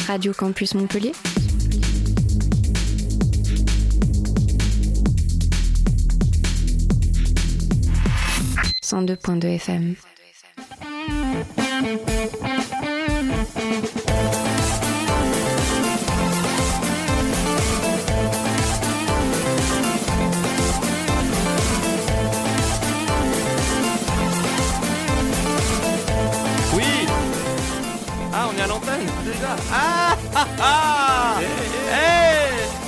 Radio Campus Montpellier. « 102.2 FM. Oui. Ah, on est à l'antenne déjà. Ah ah ah. Hey.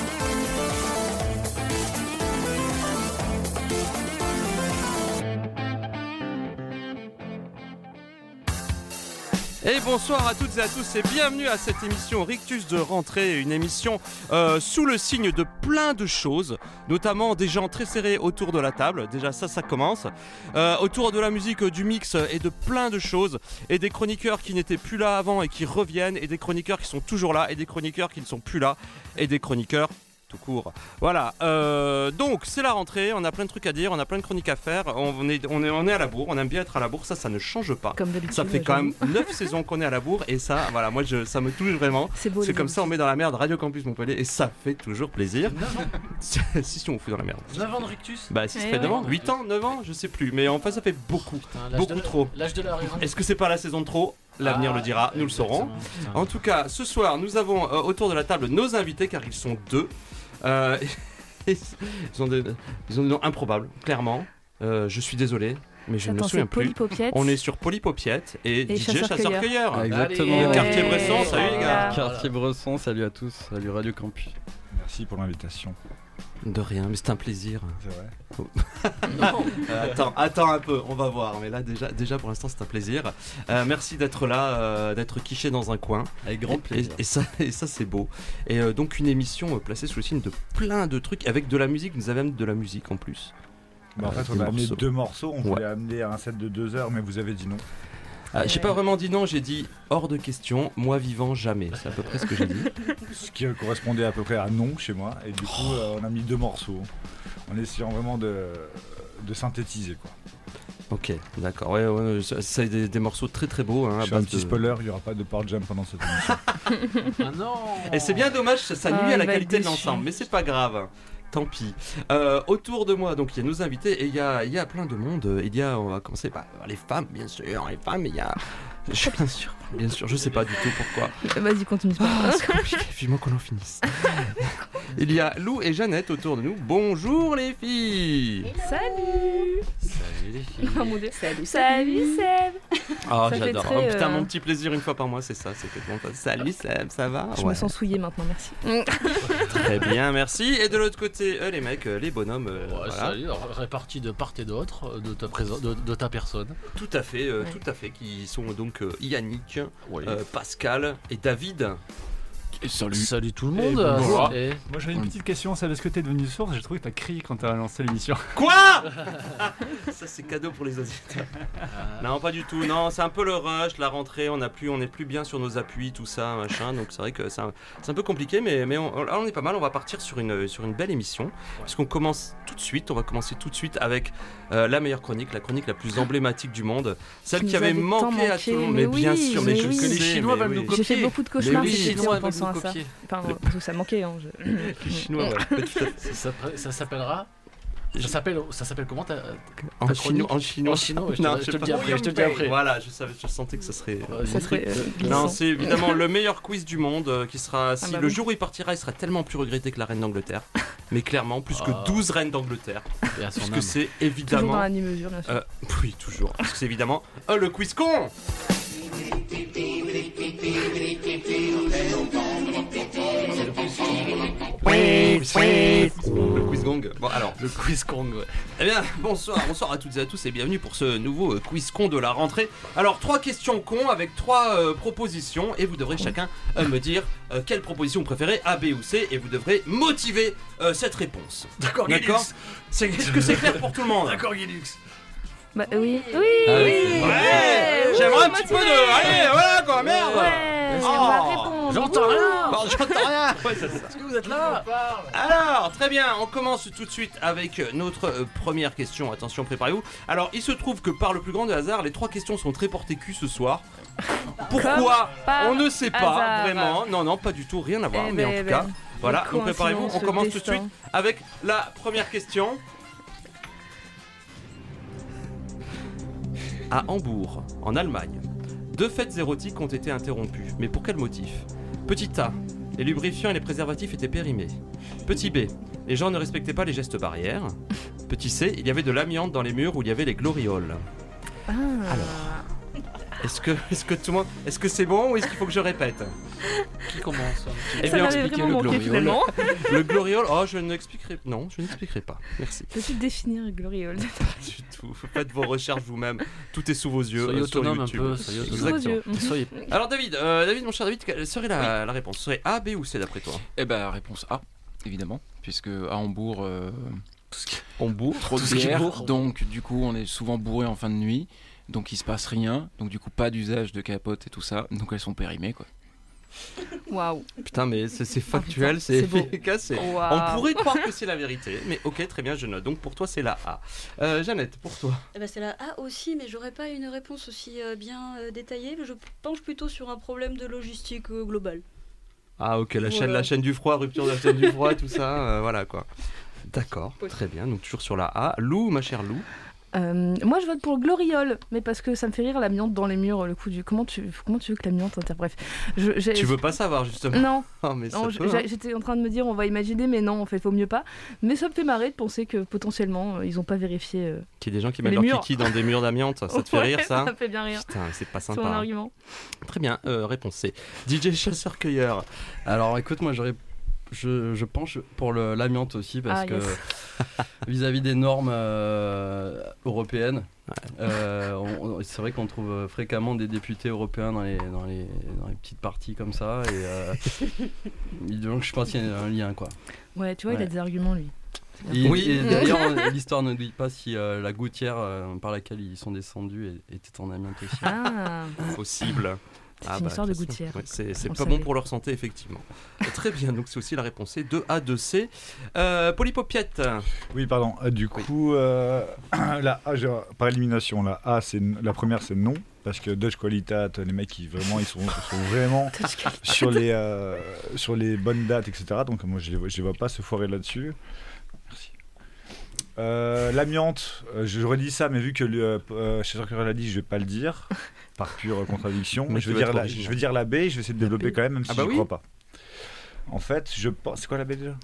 Et bonsoir à toutes et à tous et bienvenue à cette émission Rictus de rentrée, une émission sous le signe de plein de choses, notamment des gens très serrés autour de la table, déjà ça commence, autour de la musique, du mix et de plein de choses, et des chroniqueurs qui n'étaient plus là avant et qui reviennent, et des chroniqueurs qui sont toujours là, et des chroniqueurs qui ne sont plus là, et des chroniqueurs tout court. Voilà, donc c'est la rentrée, on a plein de trucs à dire, on a plein de chroniques à faire, on est à la bourre, on aime bien être à la bourre, ça ne change pas. Comme d'habitude, ça fait quand même 9 saisons qu'on est à la bourre et ça, voilà, moi ça me touche vraiment. C'est beau. C'est comme ça, on met dans la merde Radio Campus Montpellier et ça fait toujours plaisir. 9 ans. Si on fout dans la merde. 9 ans de Rictus. Bah si ça Eh fait ouais. 9 ans, 8 ans, 9 ans, je sais plus, mais enfin ça fait beaucoup, beaucoup trop. L'âge de la raison. Est-ce que c'est pas la saison de trop ? L'avenir le dira, nous le saurons. En tout cas, ce soir, nous avons autour de la table nos invités car ils sont deux. Ils ont des noms improbables, clairement. Je suis désolé, mais je ne me souviens plus. On est sur Polypopiette et DJ Chasseur-Cueilleur. Ah, exactement. Le quartier Bresson, salut les gars. Quartier Bresson, salut à tous, salut Radio Campus. Merci pour l'invitation. De rien, mais c'est un plaisir. C'est vrai. Attends un peu, on va voir. Mais là, déjà pour l'instant, c'est un plaisir. Merci d'être là, d'être quiché dans un coin. Avec grand plaisir. Et ça, c'est beau. Et donc, une émission placée sous le signe de plein de trucs, avec de la musique. Vous avez même de la musique en plus. Bah, en fait, on a amené 2 morceaux. On voulait amener un set de 2 heures, mais vous avez dit non. J'ai pas vraiment dit non, j'ai dit hors de question, moi vivant jamais. C'est à peu près ce que j'ai dit. Ce qui correspondait à peu près à non chez moi. Et du coup, on a mis 2 morceaux. En essayant vraiment de synthétiser, quoi. Ok, d'accord. Ouais, c'est des morceaux très très beaux. Hein, je fais un petit spoiler, il n'y aura pas de Pearl Jam pendant cette émission. Ah non. Et c'est bien dommage, ça nuit à la qualité de l'ensemble, mais c'est pas grave. Tant pis. Autour de moi, donc il y a nos invités et il y a plein de monde. On va commencer par les femmes, bien sûr. Les femmes, il y a. Bien sûr, je sais pas du tout pourquoi. Vas-y, continue. C'est compliqué, vivement qu'on en finisse. Il y a Lou et Jeannette autour de nous. Bonjour les filles. Salut. Salut les filles. Oh mon Dieu. Salut Seb. Ah, Ça fait j'adore. très, Putain, mon petit plaisir une fois par mois, c'est ça. C'est que salut Seb, ça va? Je me sens souillée maintenant, merci. Très bien, merci. Et de l'autre côté, les mecs, les bonhommes. Voilà. Salut, répartis de part et d'autre de ta personne. Tout à fait, qui sont donc Yannick, Pascal et David. Et Salut tout le monde. bonjour. Et... Moi j'avais une petite question, c'est est-ce que t'es devenu sourd? J'ai trouvé que t'as crié quand t'as lancé l'émission. Quoi? Ça c'est cadeau pour les auditeurs. Non, pas du tout. Non, c'est un peu le rush, la rentrée. On est plus bien sur nos appuis, tout ça, machin. Donc c'est vrai que c'est un peu compliqué, mais on est pas mal. On va partir sur une belle émission, puisqu'on commence tout de suite. On va commencer tout de suite avec la meilleure chronique, la chronique la plus emblématique du monde, celle qui avait manqué à tout le monde. Mais bien sûr, mais que les Chinois veulent nous copier. J'ai fait beaucoup de cauchemars les cet été Chinois en pensant à ça. copier. Enfin, parce que ça manquait. Hein, Les Chinois, ouais. Ça s'appellera. Ça s'appelle comment En chinois. En chinois, je te le dis après. Voilà, je sentais que ça serait. ça serait. Non, c'est évidemment le meilleur quiz du monde qui sera. Si bah le oui. jour où il partira, il sera tellement plus regretté que la reine d'Angleterre. Mais clairement, plus que 12 reines d'Angleterre. Puisque c'est Toujours évidemment. dans la mesure, bien sûr. Oui, toujours. Parce que c'est évidemment le quiz con. Le quiz gong. Bon alors, Le quiz Kong, ouais. eh bien, bonsoir à toutes et à tous et bienvenue pour ce nouveau quiz con de la rentrée. Alors, 3 questions cons avec 3 propositions et vous devrez chacun me dire quelle proposition vous préférez, A, B ou C, et vous devrez motiver cette réponse. D'accord, Est-ce que c'est clair pour tout le monde? D'accord, Guilux. Bah oui. Ouais, j'aimerais un petit peu de. Allez, voilà quoi, merde. Ouais. va répondre. J'entends rien. Bon, j'entends rien. Ouais, c'est ça. Est-ce que vous êtes là? Alors, très bien, on commence tout de suite avec notre première question. Attention, préparez-vous. Alors, il se trouve que par le plus grand des hasards, les 3 questions sont très portées cul ce soir. Pourquoi? par On ne sait pas, hasard. vraiment. Non, pas du tout, rien à voir. Eh Mais ben, en tout cas, voilà, les donc préparez-vous. On coïncidences, commence le tout de suite destin. avec la première question. À Hambourg, en Allemagne, 2 fêtes érotiques ont été interrompues. Mais pour quel motif? Petit A, les lubrifiants et les préservatifs étaient périmés. Petit B, les gens ne respectaient pas les gestes barrières. Petit C, il y avait de l'amiante dans les murs où il y avait les glorioles. Ah. Est-ce que tout le monde... Est-ce que c'est bon ou est-ce qu'il faut que je répète? Qui commence? Eh Ça bien, m'avait expliquez vraiment le manqué gloriole. finalement. le gloriole... Oh, je n'expliquerai... Non, je n'expliquerai pas. Merci. Peux-tu définir gloriole? Du tout. Faites vos recherches vous-même. Tout est sous vos yeux. Soyez sur autonome un YouTube. peu. Soyez Sous autonome. vos yeux. Soyez. Alors David, mon cher David, quelle serait la réponse? Ce serait A, B ou C d'après toi? Eh ben, réponse A, évidemment, puisque à Hambourg, Hambourg. trop de Tout ce qui est bière, bourre. donc du coup on est souvent bourré en fin de nuit, donc il se passe rien, donc du coup pas d'usage de capote et tout ça, donc elles sont périmées quoi. Waouh. Putain, mais c'est factuel, putain, c'est c'est beau. efficace. Waouh. On pourrait croire que c'est la vérité, mais ok, très bien, je note. Donc pour toi, c'est la A. Jeannette, pour toi? Eh ben, c'est la A aussi, mais j'aurais pas une réponse aussi bien détaillée. Je penche plutôt sur un problème de logistique globale. Ah ok, la Voilà. chaîne du froid, rupture de la chaîne du froid, tout ça, voilà quoi. D'accord, très bien, donc toujours sur la A. Lou, ma chère Lou. Moi je vote pour le gloriole, mais parce que ça me fait rire l'amiante dans les murs, le coup du... Comment tu veux que l'amiante bref. Tu veux pas savoir justement? Non, Oh, mais ça non, peut, hein. j'étais en train de me dire on va imaginer, mais non, en fait, vaut mieux pas. Mais ça me fait marrer de penser que potentiellement ils ont pas vérifié. Qu'il y ait des gens qui Les mettent leur murs. kiki dans des murs d'amiante, ça te fait Ouais, rire ça? Ça me fait bien rire. Putain, c'est pas C'est sympa. mon hein. argument. Très bien, réponse C. DJ Chasseur-Cueilleur. Alors écoute, moi je penche pour l'amiante aussi parce Ah, que yes. vis-à-vis des normes européennes, c'est vrai qu'on trouve fréquemment des députés européens dans les petites parties comme ça et donc je pense qu'il y a un lien quoi. Ouais, tu vois, il a Ouais. des arguments lui. Et, Oui. et d'ailleurs l'histoire ne dit pas si la gouttière par laquelle ils sont descendus était en amiante aussi. Ah, Possible. C'est une histoire de de toute façon, gouttière. ouais, c'est On le pas bon savait. pour leur santé, effectivement. Très bien, donc c'est aussi la réponse C, 2A, 2C. Polypopiette. Oui, pardon. Du coup, la A, par élimination, la première c'est non, parce que Dutch Qualitat, les mecs ils sont vraiment sur les bonnes dates, etc. Donc moi je les vois pas se foirer là-dessus. Merci. L'amiante, j'aurais dit ça, mais vu que Chasseur Cueilleur l'a dit, je vais pas le dire par pure contradiction. Mais je tu veux vas dire être je original. vais dire la B. Je vais essayer de développer B. quand même si Ah bah je oui. crois pas. En fait, je pense. C'est quoi la B déjà?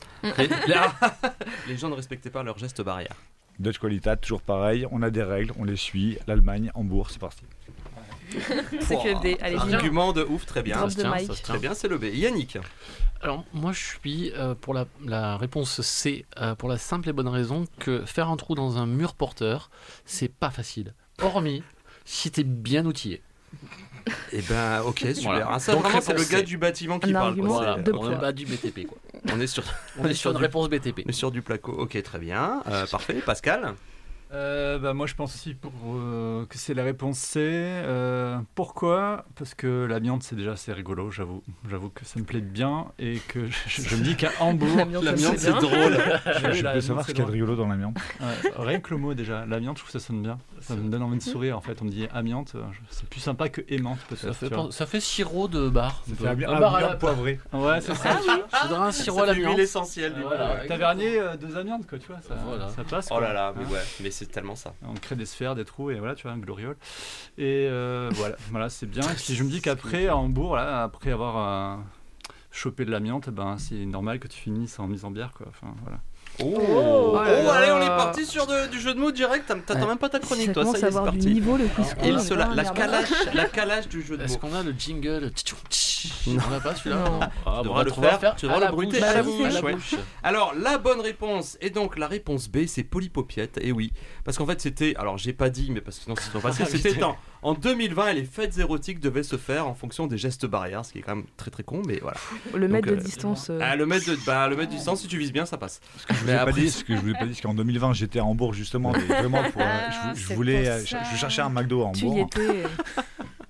Les gens ne respectaient pas leurs gestes barrières. Dutch Qualitat, toujours pareil. On a des règles, on les suit. L'Allemagne, Hambourg, c'est parti. c'est que le D. Allez, dis-nous. Argument de ouf, très bien. Drop se de tient, mic. ça se tient. Très bien, c'est le B. Yannick. Alors, moi, je suis pour la réponse C, pour la simple et bonne raison que faire un trou dans un mur porteur, c'est pas facile. Hormis si t'es bien outillé. Eh ben, ok, super. Voilà. Ah, ça, Donc, vraiment, c'est le réponse gars C. du bâtiment qui Un parle. argument. Quoi. Voilà, C'est- de on poids. est bas du BTP, quoi. On est sur, On est sur une réponse BTP. on est sur du placo. Ok, très bien. Parfait. Pascal. Moi je pense aussi que c'est la réponse C. Pourquoi? Parce que l'amiante c'est déjà assez rigolo, j'avoue que ça me plaît bien et que je me dis qu'à Hambourg, L'amiante, ça me L'amiante, fait c'est bien. drôle. Je peux savoir ce qu'il y a de rigolo dans l'amiante. Rien que le mot déjà, l'amiante je trouve que ça sonne bien, ça me donne envie de sourire en fait. On me dit amiante, c'est plus sympa que aimante peut-être. Ça fait sirop de bar. Ça fait Un bar à la amiante poivré. Ouais c'est ça. Je voudrais un sirop à Ça fait l'amiante. l'huile essentielle du Voilà. coup. Tavernier, 2 amiantes quoi, tu vois, Voilà. ça passe. Oh quoi. là là, mais Hein. ouais, mais c'est tellement ça. On crée des sphères, des trous et voilà, tu vois, un gloriole. Et voilà, c'est bien. Et puis je me dis qu'après, à Hambourg, là, après avoir chopé de l'amiante, c'est normal que tu finisses en mise en bière, quoi. Enfin, voilà. Oh, là là. allez, on est parti sur du jeu de mots direct. T'attends même pas ta chronique, Ça toi. Ça commence y à est, c'est avoir du parti. niveau, le quiz. Et Oh, la calage du jeu de Est-ce mots. qu'on a le jingle? Non. On n'a pas celui-là? Non. Ah, Tu bon, devras le on va faire, tu devras à le la bruiter bouche, à la bouche, ouais. bouche. Alors, la bonne réponse est donc la réponse B, c'est Polypopiette. Et oui, parce qu'en fait, c'était. Alors, j'ai pas dit, mais parce que sinon, c'est trop facile. C'était en 2020 et les fêtes érotiques devaient se faire en fonction des gestes barrières, ce qui est quand même très très con, mais voilà. Le mètre Donc, de distance. Le mètre de distance, si tu vises bien, ça passe. Ce que je Mais après- voulais pas dire, c'est qu'en 2020, j'étais à Hambourg justement, mais vraiment pour. Je c'est voulais. pour ça. Je cherchais un McDo à Tu y Hambourg. étais.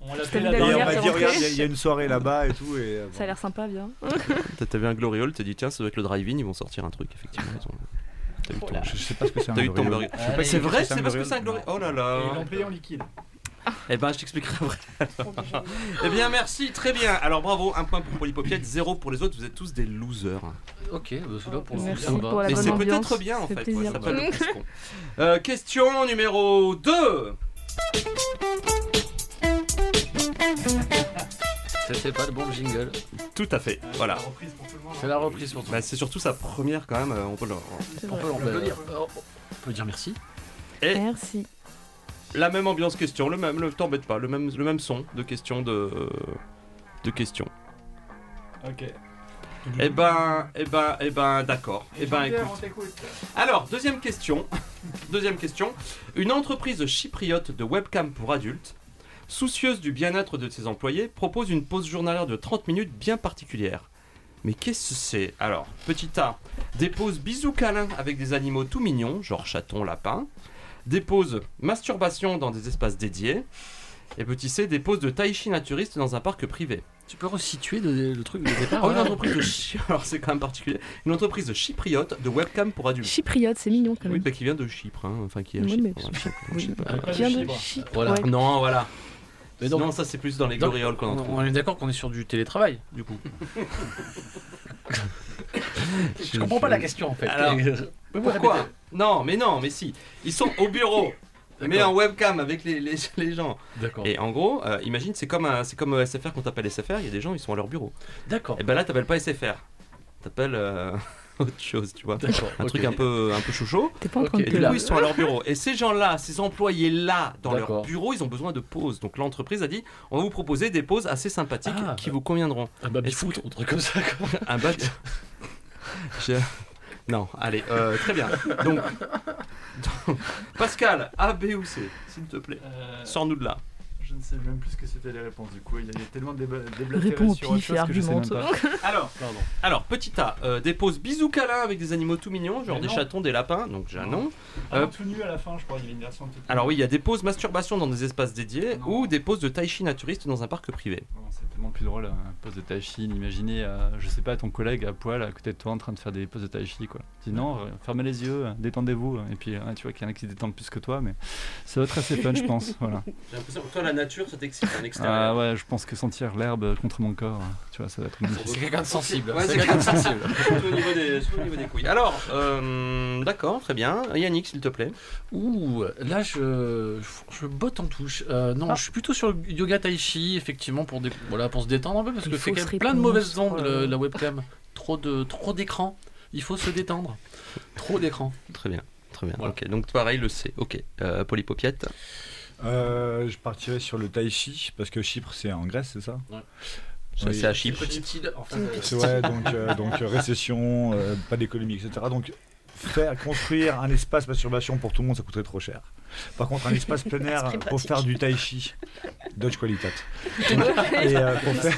On l'a T'as fait vu la la Et on lumière m'a qui dit, est regarde, rentrée. il y a une soirée là-bas et tout. Et, Ça a l'air sympa, bien. T'as vu un gloriole, t'as dit tiens, ça doit être le drive-in, ils vont sortir un truc, effectivement. T'as eu ton- Je sais pas ce que c'est un T'as eu ton gloriole. burger. Je sais pas C'est si vrai, c'est un c'est parce que gloriole. c'est un gloriole. Oh là là. Et ils l'ont payé en liquide. Eh ben, je t'expliquerai après. Eh bien, merci, très bien. Alors, bravo, un point pour Polypopiette, 0 pour les autres. Vous êtes tous des losers. Ok, celui-là pour le Merci coup, ça me va. pour la Et bonne c'est ambiance. peut-être bien, en Ça fait. fait Ouais, plaisir. ça s'appelle le Priscon. Question numéro 2. C'était pas le bon jingle. Tout à fait, voilà. C'est la reprise pour toi. Bah, c'est surtout sa première, quand même. On peut le... C'est On vrai. peut dire. On peut dire merci. Et Merci. la même ambiance question, t'embête pas, le même son de question de questions. Ok. Eh ben, d'accord. Eh ben, écoute. Alors, deuxième question. Une entreprise chypriote de webcam pour adultes, soucieuse du bien-être de ses employés, propose une pause journalière de 30 minutes bien particulière. Mais qu'est-ce que c'est? Alors, petit A, des pauses bisous câlins avec des animaux tout mignons, genre chaton, lapin. Des pauses masturbation dans des espaces dédiés. Et petit C, des pauses de tai chi naturiste dans un parc privé. Tu peux resituer le truc de départ. Une entreprise de alors c'est quand même particulier, une entreprise de chypriote de webcam pour adultes. Chypriote, c'est mignon quand Oui, même. bah, qui vient de Chypre, hein. Enfin qui est à Oui, Chypre. mais- Voilà, Chypre, Oui. Chypre. Après, Qui vient de Chypre. Chypre. Voilà. Ouais. Non, voilà. Mais donc, Non, ça c'est plus dans les donc, glorioles qu'on en trouve. on est d'accord qu'on est sur du télétravail, du coup. Je comprends pas la question en fait. Alors, Pourquoi? Non, mais si. Ils sont au bureau, mais en webcam avec les gens. D'accord. Et en gros, imagine, c'est comme SFR quand t'appelles SFR, il y a des gens, ils sont à leur bureau. D'accord. Et ben là, t'appelles pas SFR. T'appelles autre chose, tu vois. D'accord. Un ok. truc un peu chouchot. T'es pas en train Ok. de Et te du la- coup, ils sont à leur bureau. Et ces gens-là, ces employés-là, dans leur D'accord. bureau, ils ont besoin de pauses. Donc l'entreprise a dit, on va vous proposer des pauses assez sympathiques Ah. qui vous conviendront. Un baby-foot, un truc comme ça. Quoi. Un bat. Je- Non, allez, très bien. Donc, Pascal, A, B ou C, s'il te plaît. Sors-nous de là. Je ne sais même plus ce que c'était les réponses du coup. Il y a tellement de Réponds au sur autre pif chose et que je sais même argumente. pas. Alors, petit A, des pauses bisous câlins avec des animaux tout mignons, genre Mais des non. chatons, des lapins, donc j'ai un nom. Ah, tout nu à la fin, je crois. Il y avait une version toute nue. Alors oui, il y a des pauses masturbation dans des espaces dédiés Non. ou des pauses de tai chi naturiste dans un parc privé. Non, c'est tellement plus drôle, un pose de tai chi. Imaginer, je sais pas, ton collègue à poil à côté de toi en train de faire des poses de tai chi, quoi. Dis non, fermez les yeux, détendez-vous. Et puis, tu vois qu'il y en a qui se détendent plus que toi, mais ça va être assez fun, je pense. Voilà. J'ai l'impression que toi, la nature, ça t'excite en Ah ouais, je pense que sentir l'herbe contre mon corps, tu vois, ça va être magnifique. C'est quelqu'un de sensible. Ouais, c'est c'est quelqu'un de sensible. Surtout au niveau des couilles. Alors, d'accord, très bien. Yannick, s'il te plaît. Ouh, là je botte en touche. Non, je suis plutôt sur le yoga tai chi, effectivement, pour se détendre un peu, parce Des que c'est quand fausses même plein de mauvaises réponses, ondes, oh là là. la webcam. Trop d'écran. Il faut se détendre. Trop d'écran. Très bien, très bien. Voilà. Ok, donc pareil, le C. Ok, Polypopiette. Je partirais sur le tai chi parce que Chypre c'est en Grèce, c'est ça? Ouais. Ça, Oui. c'est à Chypre. Petite île, en fait. C'est ouais, donc récession, pas d'économie, etc. Donc faire construire un espace masturbation pour tout le monde, ça coûterait trop cher. Par contre, un espace plein air Esprit pour pratique. faire du tai chi, Dodge Qualitat. Et pour faire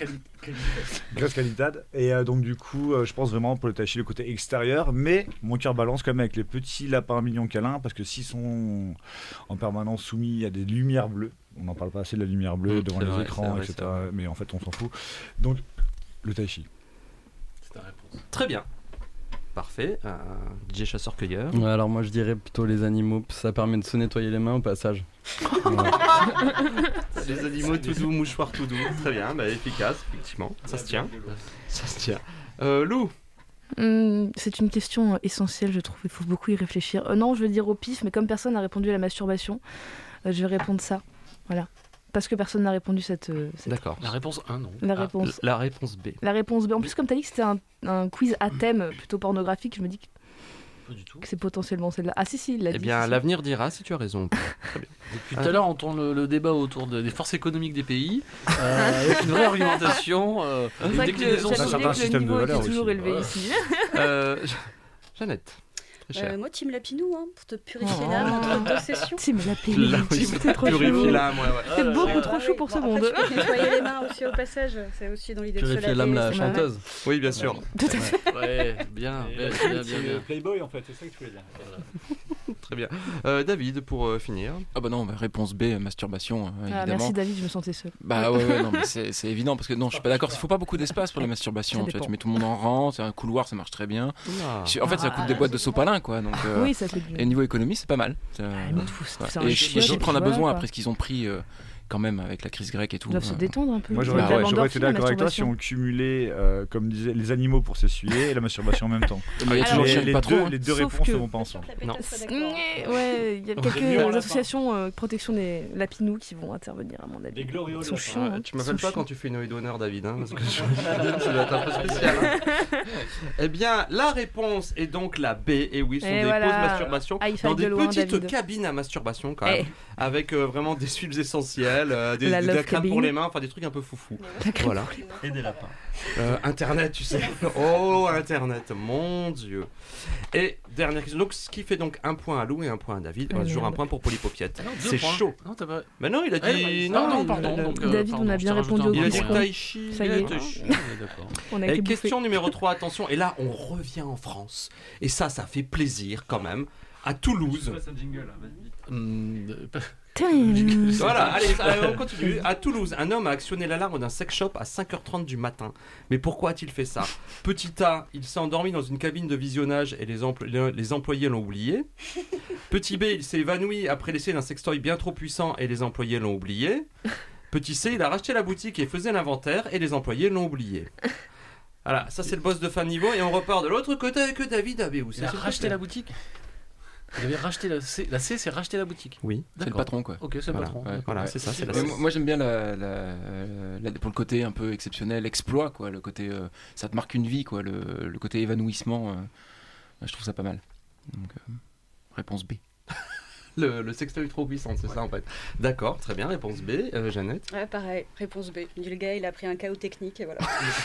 Grèce Qualitat. Et donc du coup, je pense vraiment pour le tai chi le côté extérieur, mais mon cœur balance quand même avec les petits lapins mignons câlins parce que s'ils sont en permanence soumis à des lumières bleues, on n'en parle pas assez de la lumière bleue devant c'est les vrai, écrans, c'est vrai, etc. c'est vrai. Mais en fait, on s'en fout. Donc le tai chi. C'est ta réponse. Très bien. Parfait. DJ chasseur-cueilleur. Ouais, alors moi je dirais plutôt les animaux, ça permet de se nettoyer les mains au passage. Voilà. Les animaux tout doux, mouchoirs tout doux. Très bien, bah, efficace, effectivement. Ça se tient. Ça se tient. Lou. C'est une question essentielle, je trouve. Il faut beaucoup y réfléchir. Non, je veux dire au pif, mais comme personne n'a répondu à la masturbation, je vais répondre ça. Voilà. Parce que personne n'a répondu cette D'accord. La réponse 1, non. la réponse. La réponse B. La réponse B. En plus, comme tu as dit que c'était un quiz à thème plutôt pornographique, je me dis Pas du tout. que c'est potentiellement celle-là. Ah si, il l'a Eh dit. bien, si, si. l'avenir dira si tu as raison. Depuis tout à l'heure, on tourne le débat autour des forces économiques des pays, avec une vraie argumentation, C'est une vrai que déclinaison j'avais ça, oublié c'est un que le système de niveau valeurs était toujours aussi. élevé Voilà. ici. Jeannette. Très cher. Moi, Team Lapinou, hein, pour te purifier Oh. l'âme entre deux sessions. Si, mais la paix, Là, oui, c'est trop purifie chaud. l'âme, ouais. C'est beaucoup Ah trop oui, chaud pour bon, ce après, monde. tu peux nettoyer les mains aussi au passage, c'est aussi dans l'idée de se Purifier laver. l'âme, la c'est pas mal. chanteuse. Oui, bien sûr. Tout à fait. Ouais, bien, bien, bien, bien. Playboy en fait, c'est ça que tu voulais dire. Très bien. David, pour finir. Ah bah non, réponse B, masturbation, évidemment. Merci David, je me sentais seul. Bah ouais, non, mais c'est évident parce que non, je suis pas d'accord. Il faut pas beaucoup d'espace pour la masturbation. Tu mets tout le monde en rang, c'est un couloir, ça marche très bien. En fait, ça coûte des boîtes de sopalin, quoi. Donc, oui, ça fait du... Et niveau économie, c'est pas mal. Et Chypre en a besoin après ce qu'ils ont pris. Quand même avec la crise grecque et tout. Ils doivent se détendre un peu. Moi j'aurais été d'accord avec toi si on cumulait, comme disaient les animaux pour s'essuyer et la masturbation en même temps. Mais il y a toujours le patron. Les deux réponses ne vont pas ensemble. Non. Ouais, il y a quelques associations protection des lapinous qui vont intervenir à mon avis. Les glorioles. Ils sont chiants. Tu m'appelles pas quand tu fais une œil d'honneur, David, parce que ça doit être un peu spécial. Eh bien, la réponse est donc la B. Et oui, ce sont des pauses masturbation dans des petites cabines à masturbation quand même, avec vraiment des huiles essentielles. De la crème pour les mains, enfin des trucs un peu foufou. Voilà. Et des lapins. Internet, tu sais. Oh, Internet, mon Dieu. Et dernière question. Donc, ce qui fait donc un point à Lou et un point à David. Toujours un point pour Polypopiette. C'est chaud. Non, t'as pas... Mais non, il a dit. Non, pardon. David, on a bien répondu au Il a dit question. Tai Chi. Ça y est. On a été Question numéro 3, attention. Et là, on revient en France. Et ça fait plaisir quand même. À Toulouse. Voilà, allez, on continue. À Toulouse, un homme a actionné l'alarme d'un sex shop à 5h30 du matin. Mais pourquoi a-t-il fait ça? Petit A, il s'est endormi dans une cabine de visionnage et les employés l'ont oublié. Petit B, il s'est évanoui après l'essai d'un sextoy bien trop puissant et les employés l'ont oublié. Petit C, il a racheté la boutique et faisait l'inventaire et les employés l'ont oublié. Voilà, ça c'est le boss de fin de niveau et on repart de l'autre côté avec David Abéou. Il a racheté la boutique. Il avait racheté la C, c'est racheter la boutique. Oui, c'est le patron quoi. Ok, c'est le patron. Voilà, c'est ça. Moi j'aime bien pour le côté un peu exceptionnel, exploit quoi, le côté ça te marque une vie quoi, le côté évanouissement. Je trouve ça pas mal. Donc réponse B. Le sextoy trop puissant, c'est ça en fait. D'accord, très bien, réponse B. Jeannette? Ouais, pareil, réponse B. Le gars il a pris un chaos technique et voilà.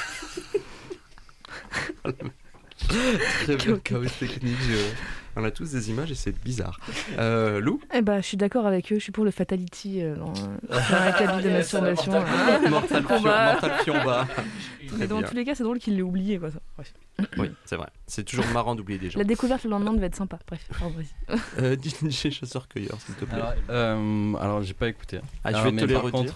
Très bien, chaos technique. On a tous des images et c'est bizarre. Lou? Eh ben, je suis d'accord avec eux. Je suis pour le fatality dans la cabine de masturbation. Mortal Fiomba. Mais dans tous les cas, c'est drôle qu'il l'ait oublié, quoi. Ça. Bref. Oui, c'est vrai. C'est toujours marrant d'oublier des gens. La découverte le lendemain devait être sympa. Bref, vas-y. DJ Chasseur-Cueilleur, s'il te plaît. Alors, j'ai pas écouté. Je vais te les redire.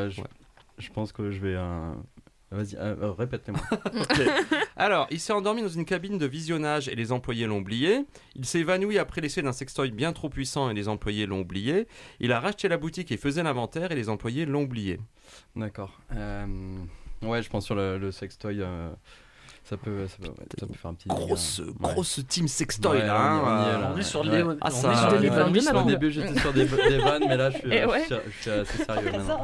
Je pense que je vais... Vas-y, répète-les-moi. Okay. Alors, il s'est endormi dans une cabine de visionnage et les employés l'ont oublié. Il s'est évanoui après l'essai d'un sextoy bien trop puissant et les employés l'ont oublié. Il a racheté la boutique et faisait l'inventaire et les employés l'ont oublié. D'accord. Ouais, je pense sur le sextoy... Ça peut faire un petit... Grosse team sextoy là. On est sur les... Au début j'étais sur des vannes, mais là je suis assez sérieux maintenant.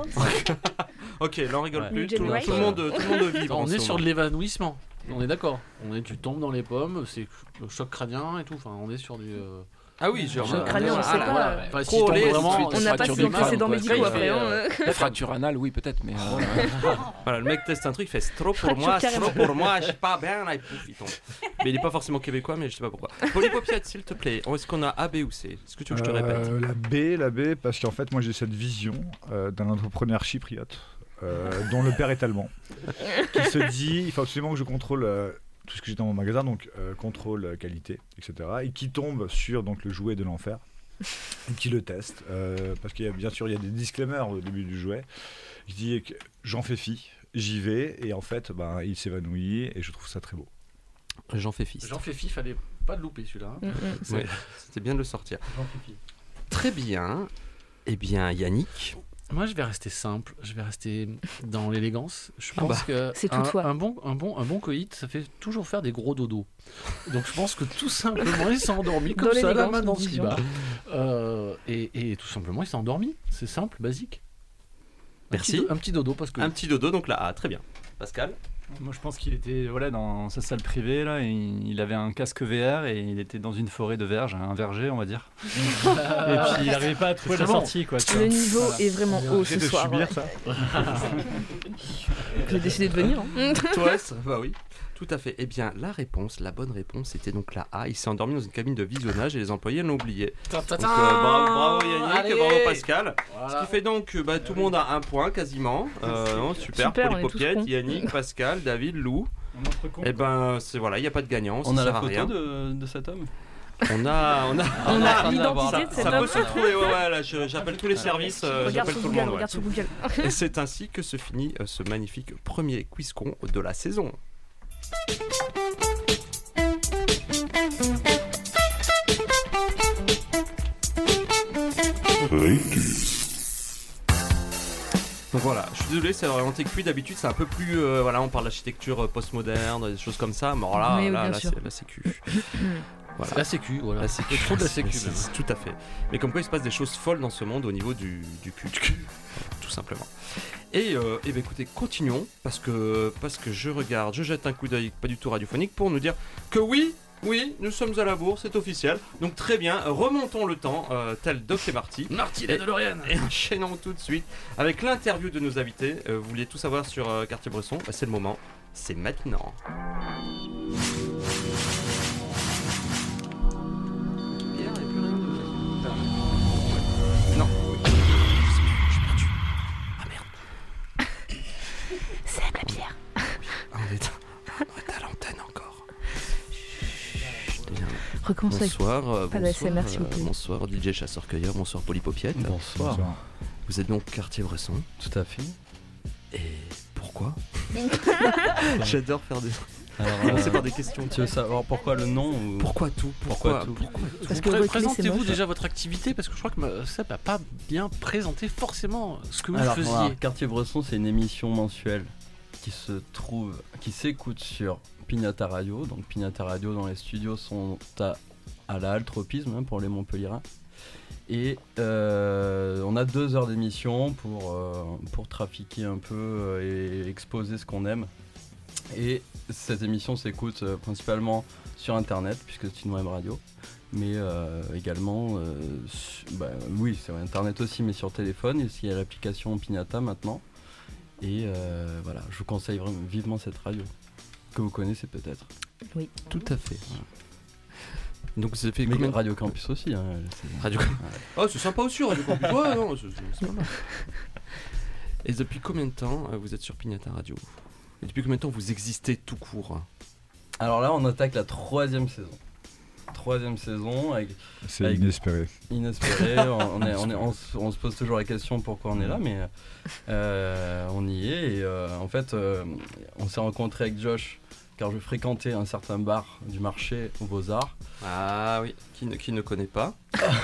Ok, là on rigole plus, tout le monde vibre. On est sur de l'évanouissement, on est d'accord. Tu tombes dans les pommes, c'est le choc crânien et tout, enfin on est sur du... Ah oui, genre crânien, on sait pas. Si vraiment, on n'a pas ces antécédents médicaux après. Fracture anale, oui peut-être, mais... Voilà, le mec teste un truc, il fait c'est trop pour moi, je sais pas bien, là il pouf, il tombe. Mais il est pas forcément québécois, mais je sais pas pourquoi. Polypopiette, s'il te plaît, est-ce qu'on a A, B ou C? Est-ce que tu veux que je te répète? La B, parce qu'en fait moi j'ai cette vision d'un entrepreneur chypriote dont le père est allemand, qui se dit il faut absolument que je contrôle tout ce que j'ai dans mon magasin, donc contrôle qualité, etc. Et qui tombe sur donc, le jouet de l'enfer, et qui le teste, parce qu'il y a bien sûr il y a des disclaimers au début du jouet. Il dit que j'en fais fi, j'y vais, et en fait il s'évanouit, et je trouve ça très beau. J'en fais fi. J'en fais fi, fallait pas le louper celui-là. Ouais, c'était bien de le sortir. Très bien. Eh bien Yannick. Moi, je vais rester simple. Je vais rester dans l'élégance. Je pense que c'est tout toi. Un bon coït, ça fait toujours faire des gros dodos. Donc, je pense que tout simplement, il s'est endormi comme ça, la main dans le slibard. Et tout simplement, il s'est endormi. C'est simple, basique. Merci. Un petit dodo, parce que... Un petit dodo, donc là, très bien. Pascal? Moi je pense qu'il était dans sa salle privée là, et il avait un casque VR et il était dans une forêt de verges, un verger on va dire. Et puis il n'arrivait pas à trouver la sortie quoi. Le niveau est vraiment haut ce soir. Subir ça. J'ai décidé de venir. Toi, bah oui. Tout à fait. Eh bien, la bonne réponse, c'était donc la A. Il s'est endormi dans une cabine de visionnage et les employés l'ont oublié. Donc, bravo Yannick, bravo Pascal. Voilà. Ce qui fait donc que tout le monde a un point quasiment. Super Polypopiette, Yannick, Pascal, David, Lou. Et ben, il n'y a pas de gagnant. On a la photo de cet homme. On a l'identité de cet ça homme. peut se trouver, ouais, là, j'appelle tous les services, Regarde j'appelle sur tout le Google, monde. regarde sur Google. Et c'est ainsi que se finit ce magnifique premier QuizCon de la saison. Donc voilà, je suis désolé, c'est orienté QI. D'habitude, c'est un peu plus. Voilà, on parle d'architecture postmoderne, des choses comme ça. Mais alors là, Oui, là, bien là, sûr. c'est la sécu. Voilà. C'est la sécu, voilà. La sécu. Trop de la sécu, C'est- même. c'est- Tout à fait. Mais comme quoi, il se passe des choses folles dans ce monde au niveau du cul. Tout simplement. Et ben écoutez, continuons parce que je jette un coup d'œil pas du tout radiophonique pour nous dire que oui, nous sommes à la bourse, c'est officiel. Donc très bien, remontons le temps, tel Doc et Marty. Marty la DeLorean. Et enchaînons tout de suite avec l'interview de nos invités. Vous vouliez tout savoir sur Cartier-Bresson, bah, c'est le moment, c'est maintenant. Non. J'ai perdu. Ah merde. C'est la bière. On est à l'antenne encore. Bien. Recommence avec. Bonsoir, Pas d'ASMR, s'il vous plaît. bonsoir DJ Chasseur-Cueilleur, bonsoir Polypopiette. Bonsoir. Vous êtes donc Cartier-Bresson. Tout à fait. Et pourquoi J'adore faire des... Alors, commencer par des questions. tu veux savoir pourquoi le nom ou... Pourquoi tout Pourquoi tout Parce que reculer, c'est Présentez-vous moche. déjà votre activité parce que je crois que Seb n'a pas bien présenté forcément ce que vous Alors, faisiez. voilà, Cartier-Bresson, c'est une émission mensuelle qui s'écoute sur Pignata Radio. Donc Pignata Radio dans les studios sont à la Halle Tropisme, pour les Montpellierins. Et on a 2 heures d'émission pour trafiquer un peu et exposer ce qu'on aime. Et cette émission s'écoute principalement sur internet puisque c'est une web radio, mais également oui, c'est internet aussi, mais sur téléphone. Et il y a l'application Pignata maintenant. Et voilà, je vous conseille vraiment vivement cette radio que vous connaissez peut-être. Oui. Tout à fait. Donc ça fait Mais combien de... Radio Campus aussi. Radio Campus. Oh, c'est sympa aussi Radio Campus. Ouais, non, c'est pas mal. Et depuis combien de temps vous êtes sur Pignata Radio? Et depuis combien de temps vous existez tout court? Alors là, on attaque la 3e saison. 3e saison avec C'est Avec- inespéré. inespéré. On se pose toujours la question pourquoi on est là, mais on y est. Et en fait, on s'est rencontré avec Josh car je fréquentais un certain bar du marché aux Beaux-Arts. Ah oui, qui ne connaît pas?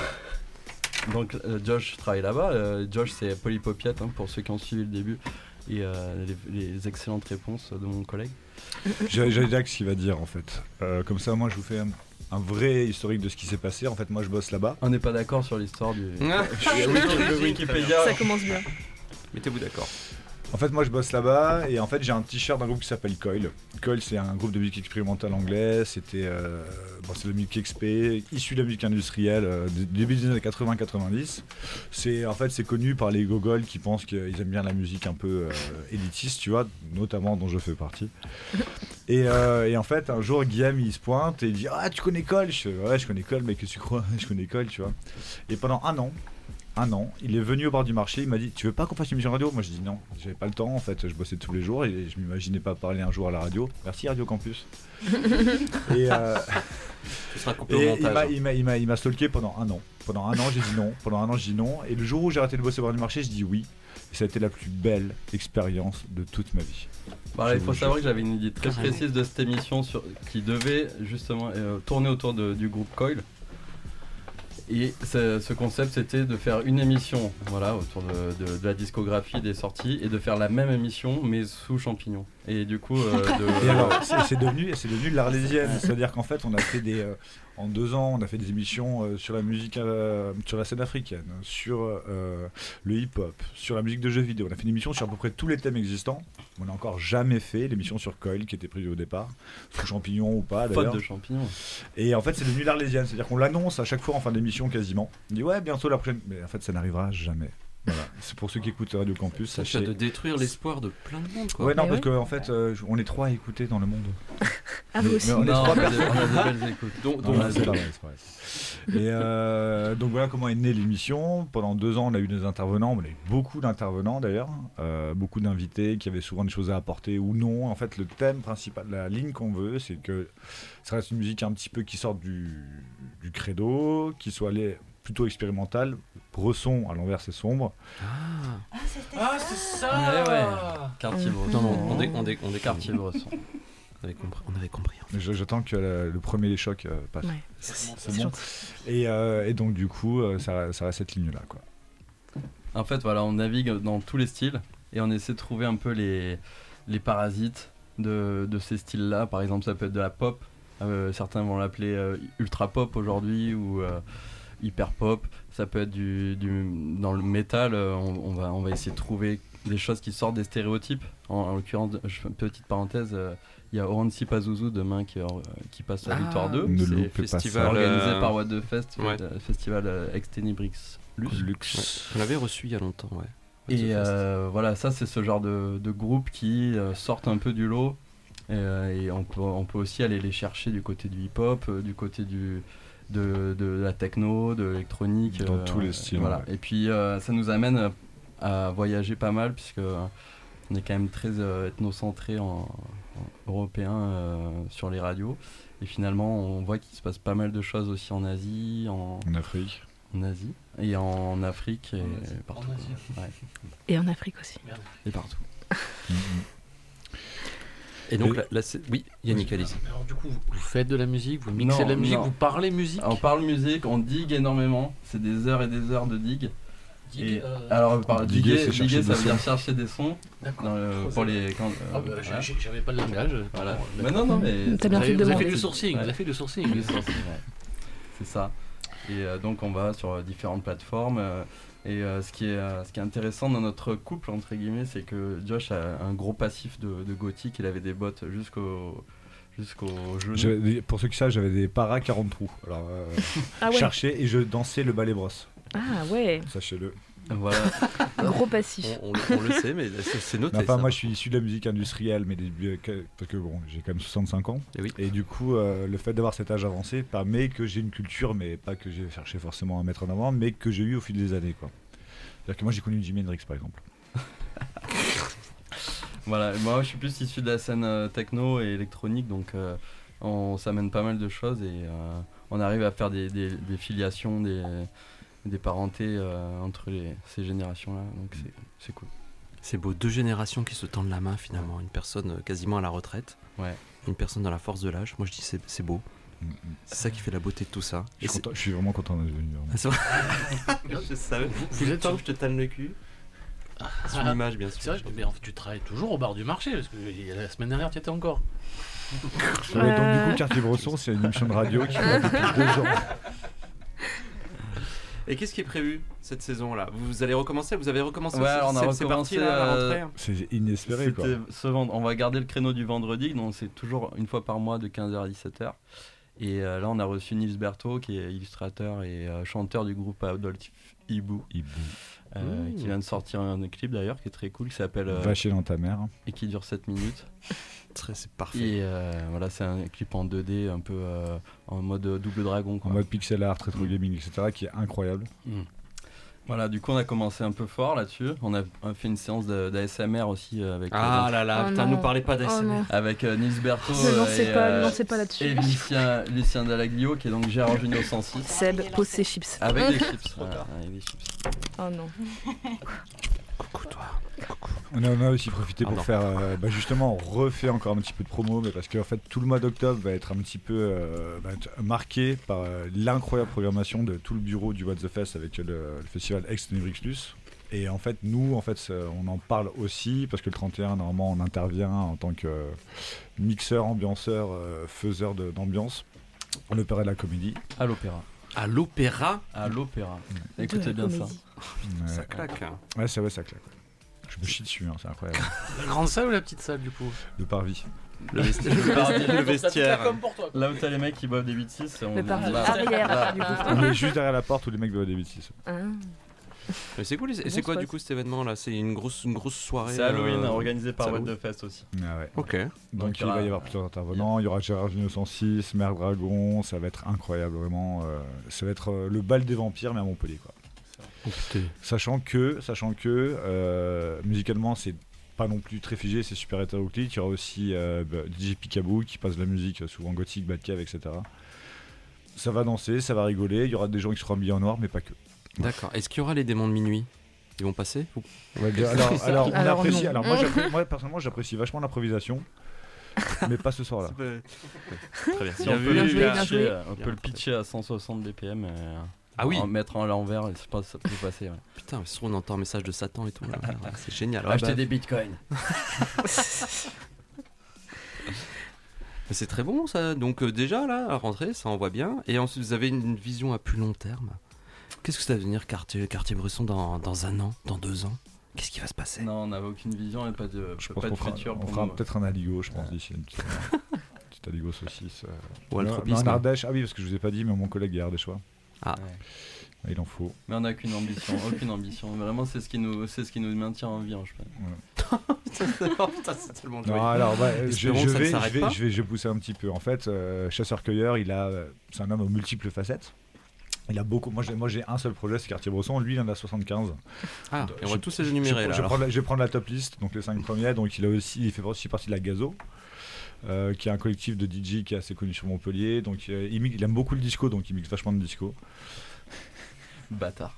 Donc Josh travaille là-bas. Josh, c'est Polypopiette, pour ceux qui ont suivi le début. Et les excellentes réponses de mon collègue. J'ai Dax qui va dire en fait. Comme ça, moi, je vous fais un vrai historique de ce qui s'est passé. En fait, moi, je bosse là-bas. On n'est pas d'accord sur l'histoire du Ah, le Wikipédia. Ça commence bien. mettez-vous d'accord. En fait, moi, je bosse là-bas et en fait, j'ai un t-shirt d'un groupe qui s'appelle Coil. Coil, c'est un groupe de musique expérimentale anglais. C'était, c'est de la musique XP, issu de la musique industrielle, début des années 80-90. C'est connu par les gogols qui pensent qu'ils aiment bien la musique un peu élitiste, tu vois, notamment dont je fais partie. Et en fait, un jour, Guillaume, il se pointe et il dit « Ah, tu connais Coil ?» Je fais « Ouais, je connais Coil, mais qu'est-ce que tu crois ? Je connais Coil, tu vois. » Et pendant un an, il est venu au bord du marché, il m'a dit « Tu veux pas qu'on fasse une émission radio ?» Moi, je dis non, j'avais pas le temps, en fait, je bossais tous les jours et je m'imaginais pas parler un jour à la radio. Merci Radio Campus. Et Ce sera coupé au montage. il m'a stalké pendant un an. Pendant un an, j'ai dit non. Pendant un an, j'ai dit non. Et le jour où j'ai arrêté de bosser au bord du marché, je dis oui. Et ça a été la plus belle expérience de toute ma vie. Voilà, il Je faut vous savoir jure. que j'avais une idée très précise de cette émission qui devait justement tourner autour du groupe Coil. Et ce concept, c'était de faire une émission autour de la discographie des sorties et de faire la même émission mais sous champignons. Et du coup, Et alors, c'est devenu l'Arlésienne. C'est-à-dire qu'en fait, on a fait en 2 ans, on a fait des émissions sur la musique, sur la scène africaine, sur le hip-hop, sur la musique de jeux vidéo. On a fait une émission sur à peu près tous les thèmes existants. On n'a encore jamais fait l'émission sur Coil qui était prévue au départ, sous champignons ou pas d'ailleurs. faute de champignons. Et en fait, c'est devenu l'Arlésienne. C'est-à-dire qu'on l'annonce à chaque fois en fin d'émission quasiment. On dit ouais, bientôt la prochaine. Mais en fait, ça n'arrivera jamais. Voilà. C'est pour ceux qui écoutent Radio Campus, Ça sachez. de détruire l'espoir de plein de monde, quoi. Ouais, non, Mais parce ouais. qu'en fait, on est 3 à écouter dans le monde. Ah, vous aussi. on est Non, 3 on a personnes. des belles écoutes. Non, c'est pas vrai, c'est pas vrai. Et donc voilà comment est née l'émission. Pendant 2 ans, on a eu des intervenants. On a eu beaucoup d'intervenants d'ailleurs, beaucoup d'invités qui avaient souvent des choses à apporter ou non. En fait, le thème principal, la ligne qu'on veut, c'est que ça reste une musique un petit peu qui sorte du credo, qui soit plutôt expérimentale. Bresson, à l'envers, c'est sombre. Ah, c'est ça. Ouais. Cartier-Bresson. Non, non, on est Cartier-Bresson. On avait compris. Mais j'attends que le premier choc passe. Ouais. C'est bon. Et donc du coup, ça reste cette ligne-là, quoi. En fait, voilà, on navigue dans tous les styles et on essaie de trouver un peu les parasites de ces styles-là. Par exemple, ça peut être de la pop. Certains vont l'appeler ultra pop aujourd'hui ou hyper pop. Ça peut être dans le métal. On va essayer de trouver des choses qui sortent des stéréotypes. En l'occurrence, petite parenthèse, il y a Oranzi Pazuzu demain qui passe à Victoire 2. Ne C'est loupez pas festival ça. organisé par What the Fest, Ouais. festival Ex Tenebrix Luxe. On l'avait reçu il y a longtemps, ouais. Et voilà, ça c'est ce genre de groupe qui sortent un peu du lot. Et on peut aussi aller les chercher du côté du hip-hop, du côté de la techno, de l'électronique. Dans tous les styles. Voilà. Ouais. Et puis ça nous amène à voyager pas mal, puisque on est quand même très ethnocentré en européen sur les radios. Et finalement, on voit qu'il se passe pas mal de choses aussi en Asie, en Afrique. En Asie et en Afrique et partout. En Asie. Ouais. Et en Afrique aussi. Et partout. Et donc là oui, Yannick, allez-y. Alors du coup, vous faites de la musique, vous mixez de la musique, vous parlez musique. On parle musique, on digue énormément. C'est des heures et des heures de digue. Digue, alors diguer, diguer, ça veut dire chercher des sons. D'accord. Pour les j'avais pas le langage. Voilà. Mais non, mais t'as bien fait de vous avez demander. fait du sourcing. Vous avez fait du sourcing. C'est ça. Et donc on va sur différentes plateformes. Et ce qui est intéressant dans notre couple entre guillemets, c'est que Josh a un gros passif de gothique. Il avait des bottes jusqu'au genou. Pour ceux qui savent, j'avais des paras 40 trous. Alors, Ah ouais. cherchais et je dansais le ballet brosse. Ah ouais. Sachez-le. Voilà. Gros passif. On le sait, mais c'est noté. Enfin, ça. moi, je suis issu de la musique industrielle, mais parce que bon, j'ai quand même 65 ans. Et oui. Et du coup, le fait d'avoir cet âge avancé permet que j'ai une culture, mais pas que j'ai cherché forcément à mettre en avant, mais que j'ai eu au fil des années, quoi. C'est-à-dire que moi, j'ai connu Jimi Hendrix, par exemple. Voilà, moi je suis plus issu de la scène techno et électronique, donc on s'amène pas mal de choses et on arrive à faire des filiations, des parentés entre ces générations-là, donc c'est cool. C'est beau, 2 générations qui se tendent la main finalement. Une personne quasiment à la retraite, Ouais. une personne dans la force de l'âge. Moi je dis c'est beau. C'est ça qui fait la beauté de tout ça. Je suis vraiment content d'être venu. Ah, c'est vrai. Je savais. Vous êtes Tant que je te tanne le cul. Sur l'image, bien sûr. C'est vrai, mais en fait, tu travailles toujours au bar du marché, parce que la semaine dernière, tu étais encore. Ouais, donc du coup, Cartier-Bresson, c'est une émission de radio qui va depuis 2 ans. Et qu'est-ce qui est prévu cette saison-là? Vous allez recommencer? Vous avez recommencé? Ouais, alors on a c'est recommencé parti là, à la rentrée. C'est inespéré, quoi. On va garder le créneau du vendredi, donc c'est toujours une fois par mois de 15h à 17h. Et là, on a reçu Nils Berthaud, qui est illustrateur et chanteur du groupe Adolf Hibou. Qui vient de sortir un clip d'ailleurs qui est très cool, qui s'appelle Va chier dans ta mère. Et qui dure 7 minutes. C'est parfait. Et voilà, c'est un clip en 2D, un peu en mode double dragon, quoi. En mode pixel art, rétro gaming, etc., qui est incroyable. Voilà, du coup on a commencé un peu fort là-dessus. On a fait une séance d'ASMR aussi avec. Nous parlez pas d'ASMR. Avec Nils Berthaud ne lancez pas là-dessus. et Lucien Dallaglio, qui est donc Gérard Junior 106. Seb pose ses chips. Avec des chips. Voilà, avec des chips. Oh non. Coucou toi. On a aussi profité pour faire, justement, on refait encore un petit peu de promo, mais parce qu'en fait tout le mois d'octobre va être un petit peu marqué par l'incroyable programmation de tout le bureau du What the Fest avec le festival Ex Tenebrix Plus. Et en fait, nous, on en parle aussi parce que le 31, normalement, on intervient en tant que mixeur, ambianceur, faiseur d'ambiance à l'Opéra de la Comédie. À l'Opéra. À l'Opéra. À l'Opéra. Écoutez bien ça. Ça claque. Ouais, ça claque. Je me chie dessus, c'est incroyable. La grande salle ou la petite salle du coup? Le parvis. Le vestiaire. Là où t'as les mecs qui boivent des 8-6, Le parvis arrière, du coup. On est juste derrière la porte où les mecs boivent des 8-6. Mais c'est cool. C'est quoi du coup cet événement là? C'est une grosse soirée. C'est Halloween, organisé par What the Fest aussi. Ah ouais. Ok. Donc il va y avoir plusieurs intervenants. Il y aura Gérard Jugnot 106, Mère Dragon. Ça va être incroyable, vraiment. Ça va être le bal des vampires, mais à Montpellier, quoi. Sachant que musicalement, c'est pas non plus très figé, c'est super hétéroclite. Il y aura aussi DJ Picaboo qui passe de la musique souvent gothique, Batcave, etc. Ça va danser, ça va rigoler. Il y aura des gens qui seront habillés en noir, mais pas que. D'accord. Est-ce qu'il y aura les démons de minuit? Ils vont passer Ouais, alors, on apprécie. non. Alors moi personnellement, j'apprécie vachement l'improvisation, mais pas ce soir-là. Très bien. Si Bien on vu, peut, bien le joué, bien pitcher, joué. on peut le pitcher à 160 BPM. Ah oui. Mettre en l'envers, je pense que ça peut passer. Ouais. Putain, mais on entend un message de Satan et tout. Là. C'est génial. Acheter des bitcoins. C'est très bon ça. Donc déjà là, à rentrer, ça envoie bien. Et ensuite, vous avez une vision à plus long terme. Qu'est-ce que ça va devenir Cartier-Bresson dans 1 an, dans 2 ans? Qu'est-ce qui va se passer? Non, on n'avait aucune vision et pas de futur. On fera peut-être un aligot, je pense, d'ici. Une petite aligot saucisse. Ou un Non, tropisme. en Ardèche. Ah oui, parce que je vous ai pas dit, mais mon collègue est ardéchois. Ah. Il en faut. Mais on n'a qu'une ambition, aucune ambition. Vraiment, c'est ce qui nous maintient en vie, je pense. Putain, c'est tellement Non, alors, je vais pousser un petit peu. En fait, chasseur-cueilleur, c'est un homme aux multiples facettes. Il a beaucoup. Moi, j'ai un seul projet, c'est Cartier-Bresson. Lui, il en a 75. Ah, et on va tous les énumérer là. Je vais prendre la top liste, donc les 5 premiers. Donc, il fait aussi partie de la Gazo, qui est un collectif de DJ qui est assez connu sur Montpellier. Donc, il aime beaucoup le disco, donc il mixe vachement de disco. Bâtard.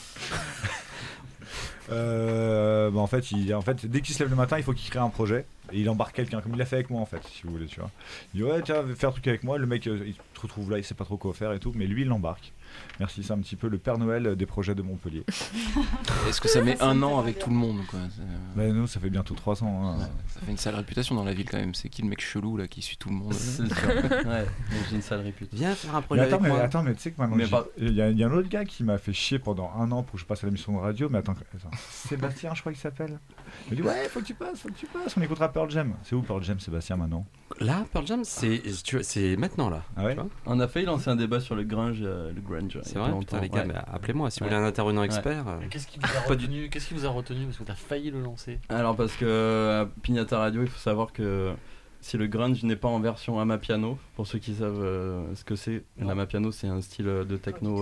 En fait, dès qu'il se lève le matin, il faut qu'il crée un projet et il embarque quelqu'un, comme il l'a fait avec moi en fait, si vous voulez, tu vois. Il dit ouais, tiens, faire un truc avec moi. Le mec, il te retrouve là, il sait pas trop quoi faire et tout, mais lui, il l'embarque. Merci, c'est un petit peu le Père Noël des projets de Montpellier. Est-ce que ça met 1 an avec tout le monde quoi? Mais nous, ça fait bientôt 300. Hein. Ouais, ça fait une sale réputation dans la ville quand même. C'est qui le mec chelou là qui suit tout le monde? C'est sûr. Ouais, j'ai une sale réputation. Viens faire un projet avec moi. Attends, mais tu sais que maintenant, il y a un autre gars qui m'a fait chier pendant 1 an pour que je passe à l'émission de radio. Mais attends, Sébastien, je crois qu'il s'appelle. Il me dit ouais, faut que tu passes. On écoutera Pearl Jam. C'est où Pearl Jam, Sébastien, maintenant? Là, Pearl Jam, c'est maintenant là. Ah ouais? On a failli lancer un débat sur le grunge. C'est vrai, putain, les gars, mais appelez-moi si vous voulez un intervenant expert. Qu'est-ce qui vous a retenu parce que t'as failli le lancer? Alors parce que à Pignata Radio, il faut savoir que si le grunge n'est pas en version Amapiano, pour ceux qui savent ce que c'est, l'Amapiano c'est un style de techno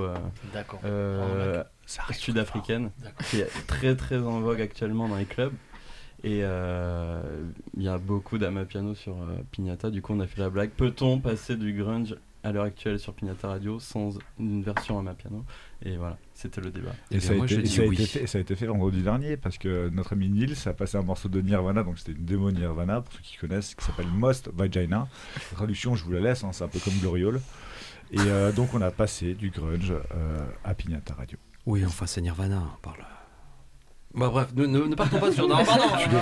sud-africaine qui est très très en vogue actuellement dans les clubs. Et il y a beaucoup d'Amapiano sur Pignata, du coup on a fait la blague, peut-on passer du grunge à l'heure actuelle sur Pignata Radio sans une version Amapiano? Et voilà, c'était le débat. Et ça a été fait vendredi dernier parce que notre ami Nils a passé un morceau de Nirvana, donc c'était une démo Nirvana pour ceux qui connaissent, qui s'appelle Most Vagina. La traduction, je vous la laisse, hein, c'est un peu comme Gloriole. Et donc on a passé du grunge à Pignata Radio. Oui, enfin c'est Nirvana, on parle. Bah bref, ne partons pas sur. Non, pardon.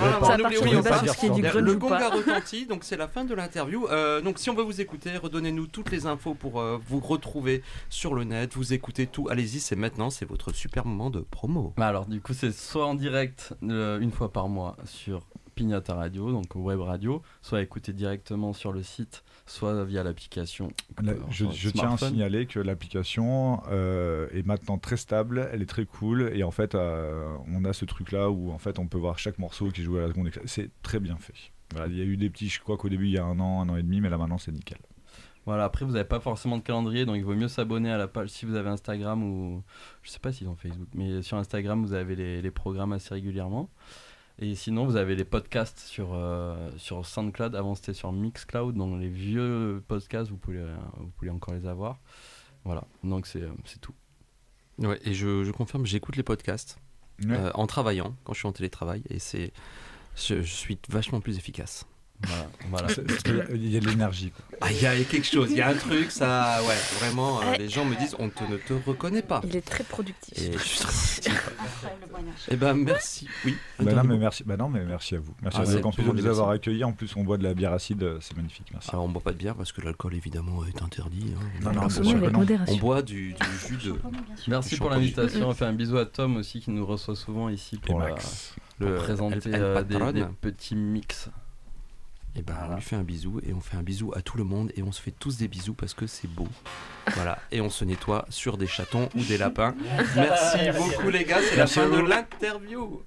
Le gong a retenti, donc c'est la fin de l'interview. Donc si on veut vous écouter, redonnez-nous toutes les infos pour vous retrouver sur le net, vous écoutez tout. Allez-y, c'est maintenant, c'est votre super moment de promo. Alors du coup, c'est soit en direct 1 fois par mois sur Pignata Radio, donc web radio, soit écouter directement sur le site, soit via l'application. Je tiens à signaler que l'application est maintenant très stable, elle est très cool et en fait on a ce truc là où en fait on peut voir chaque morceau qui joue à la seconde. C'est très bien fait. Voilà, il y a eu des petits, je crois qu'au début il y a 1 an et demi, mais là maintenant c'est nickel. Voilà, après vous n'avez pas forcément de calendrier, donc il vaut mieux s'abonner à la page si vous avez Instagram ou je sais pas s'ils ont Facebook, mais sur Instagram vous avez les programmes assez régulièrement. Et sinon, vous avez les podcasts sur SoundCloud. Avant, c'était sur Mixcloud. Donc, les vieux podcasts, vous pouvez encore les avoir. Voilà, donc c'est tout. Ouais, et je confirme, j'écoute les podcasts en travaillant, quand je suis en télétravail. Et je suis vachement plus efficace. Voilà. Il y a de l'énergie. Ah, il y a quelque chose, il y a un truc, ça, ouais, vraiment, les gens me disent, on ne te reconnaît pas. Il est très productif. Et je suis très productif. Eh ben, merci. Oui. Mais merci à vous. Merci à vous. En plus de nous avoir accueillis, en plus on boit de la bière acide, c'est magnifique. Merci. Alors on boit pas de bière parce que l'alcool évidemment est interdit. Hein. On boit du jus de. Merci pour l'invitation. On fait un bisou à Tom aussi qui nous reçoit souvent ici pour présenter des petits mix. Et ben on lui fait un bisou et on fait un bisou à tout le monde et on se fait tous des bisous parce que c'est beau. Voilà, et on se nettoie sur des chatons ou des lapins. Merci beaucoup les gars, c'est la fin de l'interview.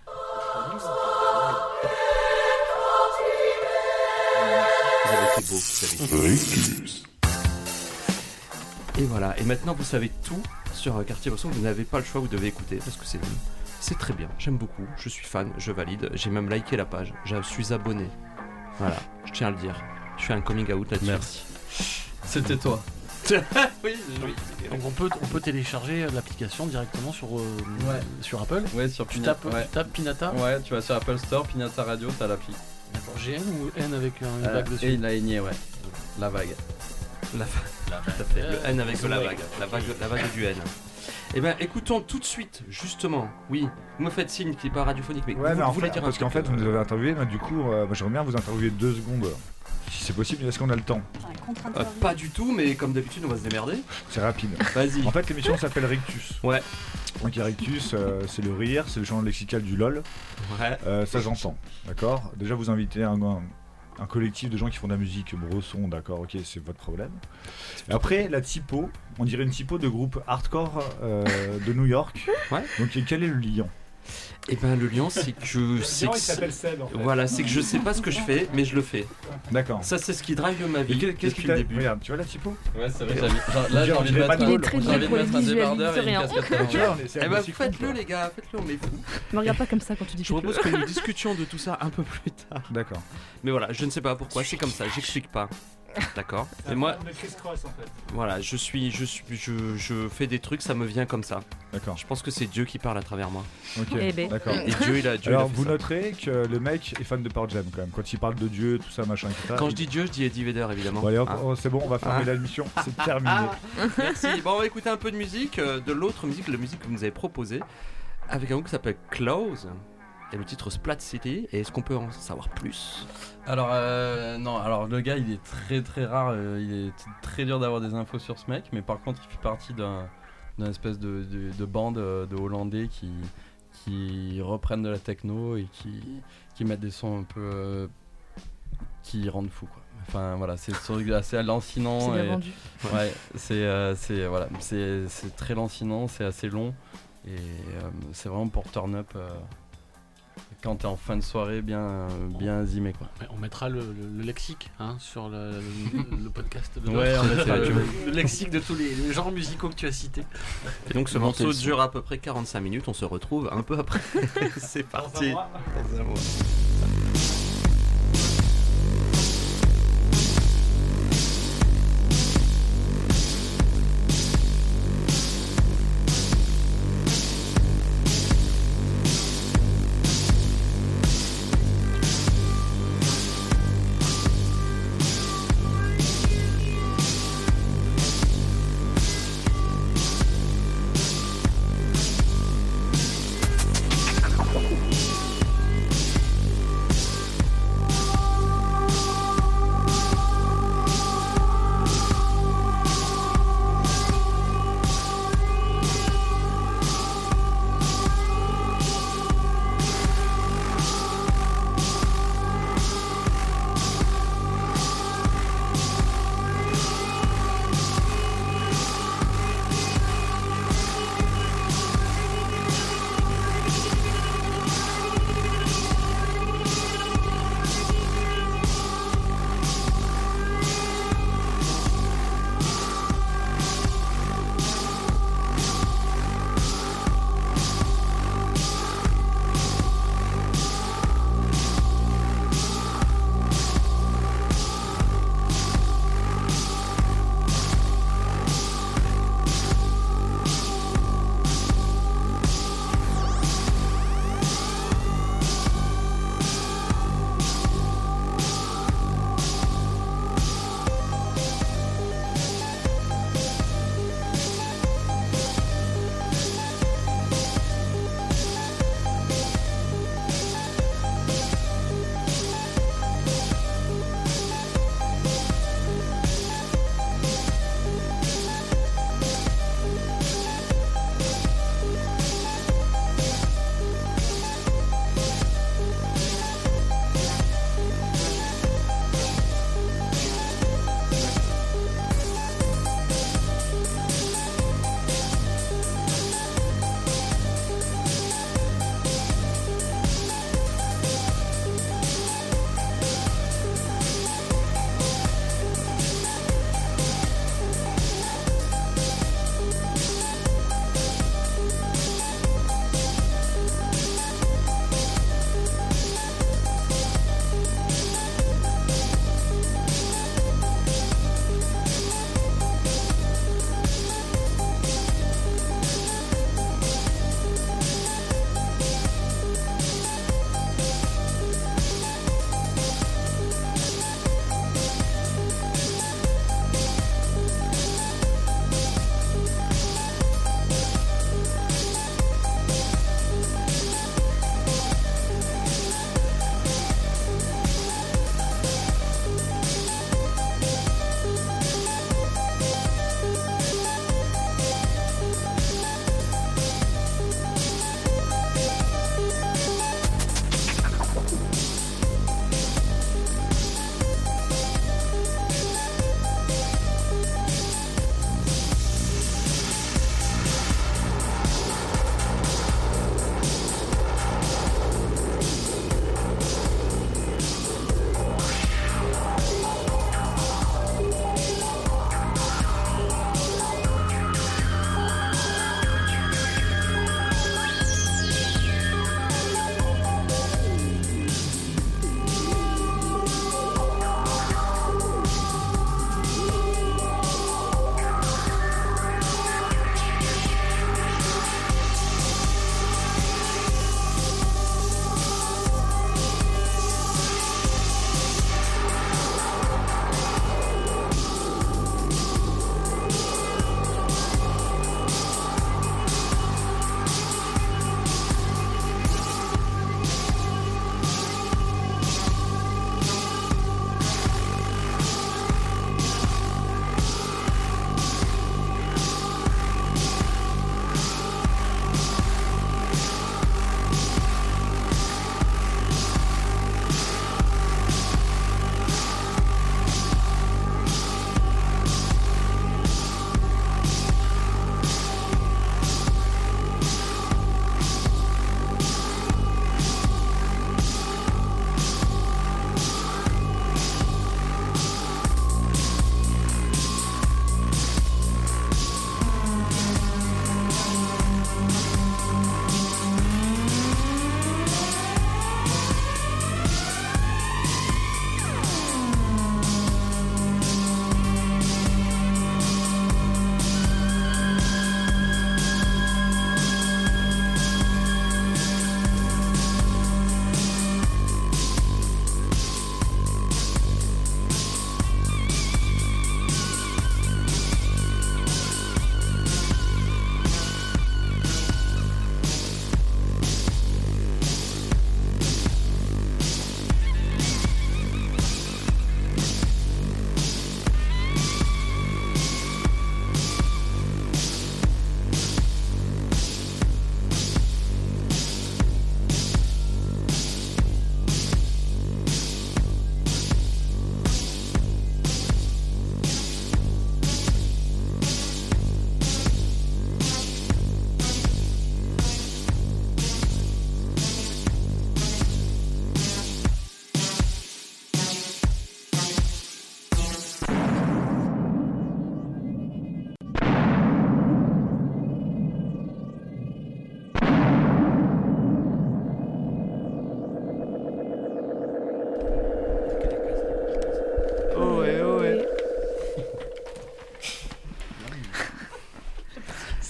Vous avez été beau, vous avez été beau. Et voilà, et maintenant vous savez tout sur Quartier Bresson, vous n'avez pas le choix, vous devez écouter parce que c'est très bien, j'aime beaucoup, je suis fan, je valide, j'ai même liké la page, je suis abonné. Voilà, je tiens à le dire. Je fais un coming out là-dessus. Merci. C'était toi. Oui. Donc on peut télécharger l'application directement sur Apple. Ouais, sur tu tapes Pinata. Ouais, tu vas sur Apple Store, Pinata Radio, t'as l'appli. D'accord. GN ou N avec une vague dessus. Et la N, ouais. La vague. Tout à fait. Le N avec la vague. La vague du N. Eh ben, écoutons tout de suite, justement. Oui, vous me faites signe qui n'est pas radiophonique, mais ouais, vous mais en voulez fait, dire parce qu'en fait, vous nous avez interviewé, mais du coup, moi, j'aimerais bien vous interviewer 2 secondes, si c'est possible. Est-ce qu'on a le temps? Pas du tout, mais comme d'habitude, on va se démerder. C'est rapide. Vas-y. En fait, l'émission s'appelle Rictus. Ouais. Donc, Rictus, c'est le rire, c'est le champ lexical du LOL. Ouais. Ça, j'entends. D'accord. Déjà, vous invitez un collectif de gens qui font de la musique bresson, d'accord, ok, c'est votre problème. Et après, la typo, on dirait une typo de groupe hardcore de New York. Ouais. Donc, quel est le lion? Eh ben, le lion, c'est que il s'appelle Seb, en fait. Voilà, c'est que je sais pas ce que je fais, mais je le fais. D'accord. Ça, c'est ce qui drive ma vie. Qu'est-ce qui depuis le début. Regarde, tu vois la typo? Ouais, c'est vrai. Là, j'ai envie de mettre un débardeur et une casquette. Tu vois, eh ben, faites-le, les gars, faites-le, on est fous. Me regarde pas comme ça quand tu dis. Je propose que nous discutions de tout ça un peu plus tard. D'accord. Mais voilà, je ne sais pas pourquoi, c'est comme ça, j'explique pas. D'accord. Et moi, on est Chris Cross en fait. Voilà, je fais des trucs, ça me vient comme ça. D'accord. Je pense que c'est Dieu qui parle à travers moi. Ok. D'accord. Et Dieu, il a Alors, fait vous ça. noterez que le mec est fan de Pearl Jam quand même. Quand il parle de Dieu, tout ça, machin, etc. Quand je dis Dieu, je dis Eddie Vedder évidemment. Bon, allez, Hein. c'est bon, on va fermer la mission. C'est terminé. Merci. Bon, on va écouter un peu de musique, de l'autre musique, la musique que vous nous avez proposée, avec un groupe qui s'appelle Close. Et le titre Splat City. Et est-ce qu'on peut en savoir plus? Alors non, alors le gars il est très très rare, il est très dur d'avoir des infos sur ce mec, mais par contre il fait partie d'une espèce de bande de Hollandais qui reprennent de la techno et qui mettent des sons un peu qui rendent fou quoi. Enfin voilà, c'est assez hallucinant. C'est bien vendu. Ouais, c'est voilà, c'est très lancinant, c'est assez long et c'est vraiment pour turn up. Quand t'es en fin de soirée bien zimé quoi. On mettra le lexique sur le podcast de ouais, on mettra le lexique de tous les genres musicaux que tu as cités. Et donc ce morceau dure à peu près 45 minutes, on se retrouve un peu après. C'est parti.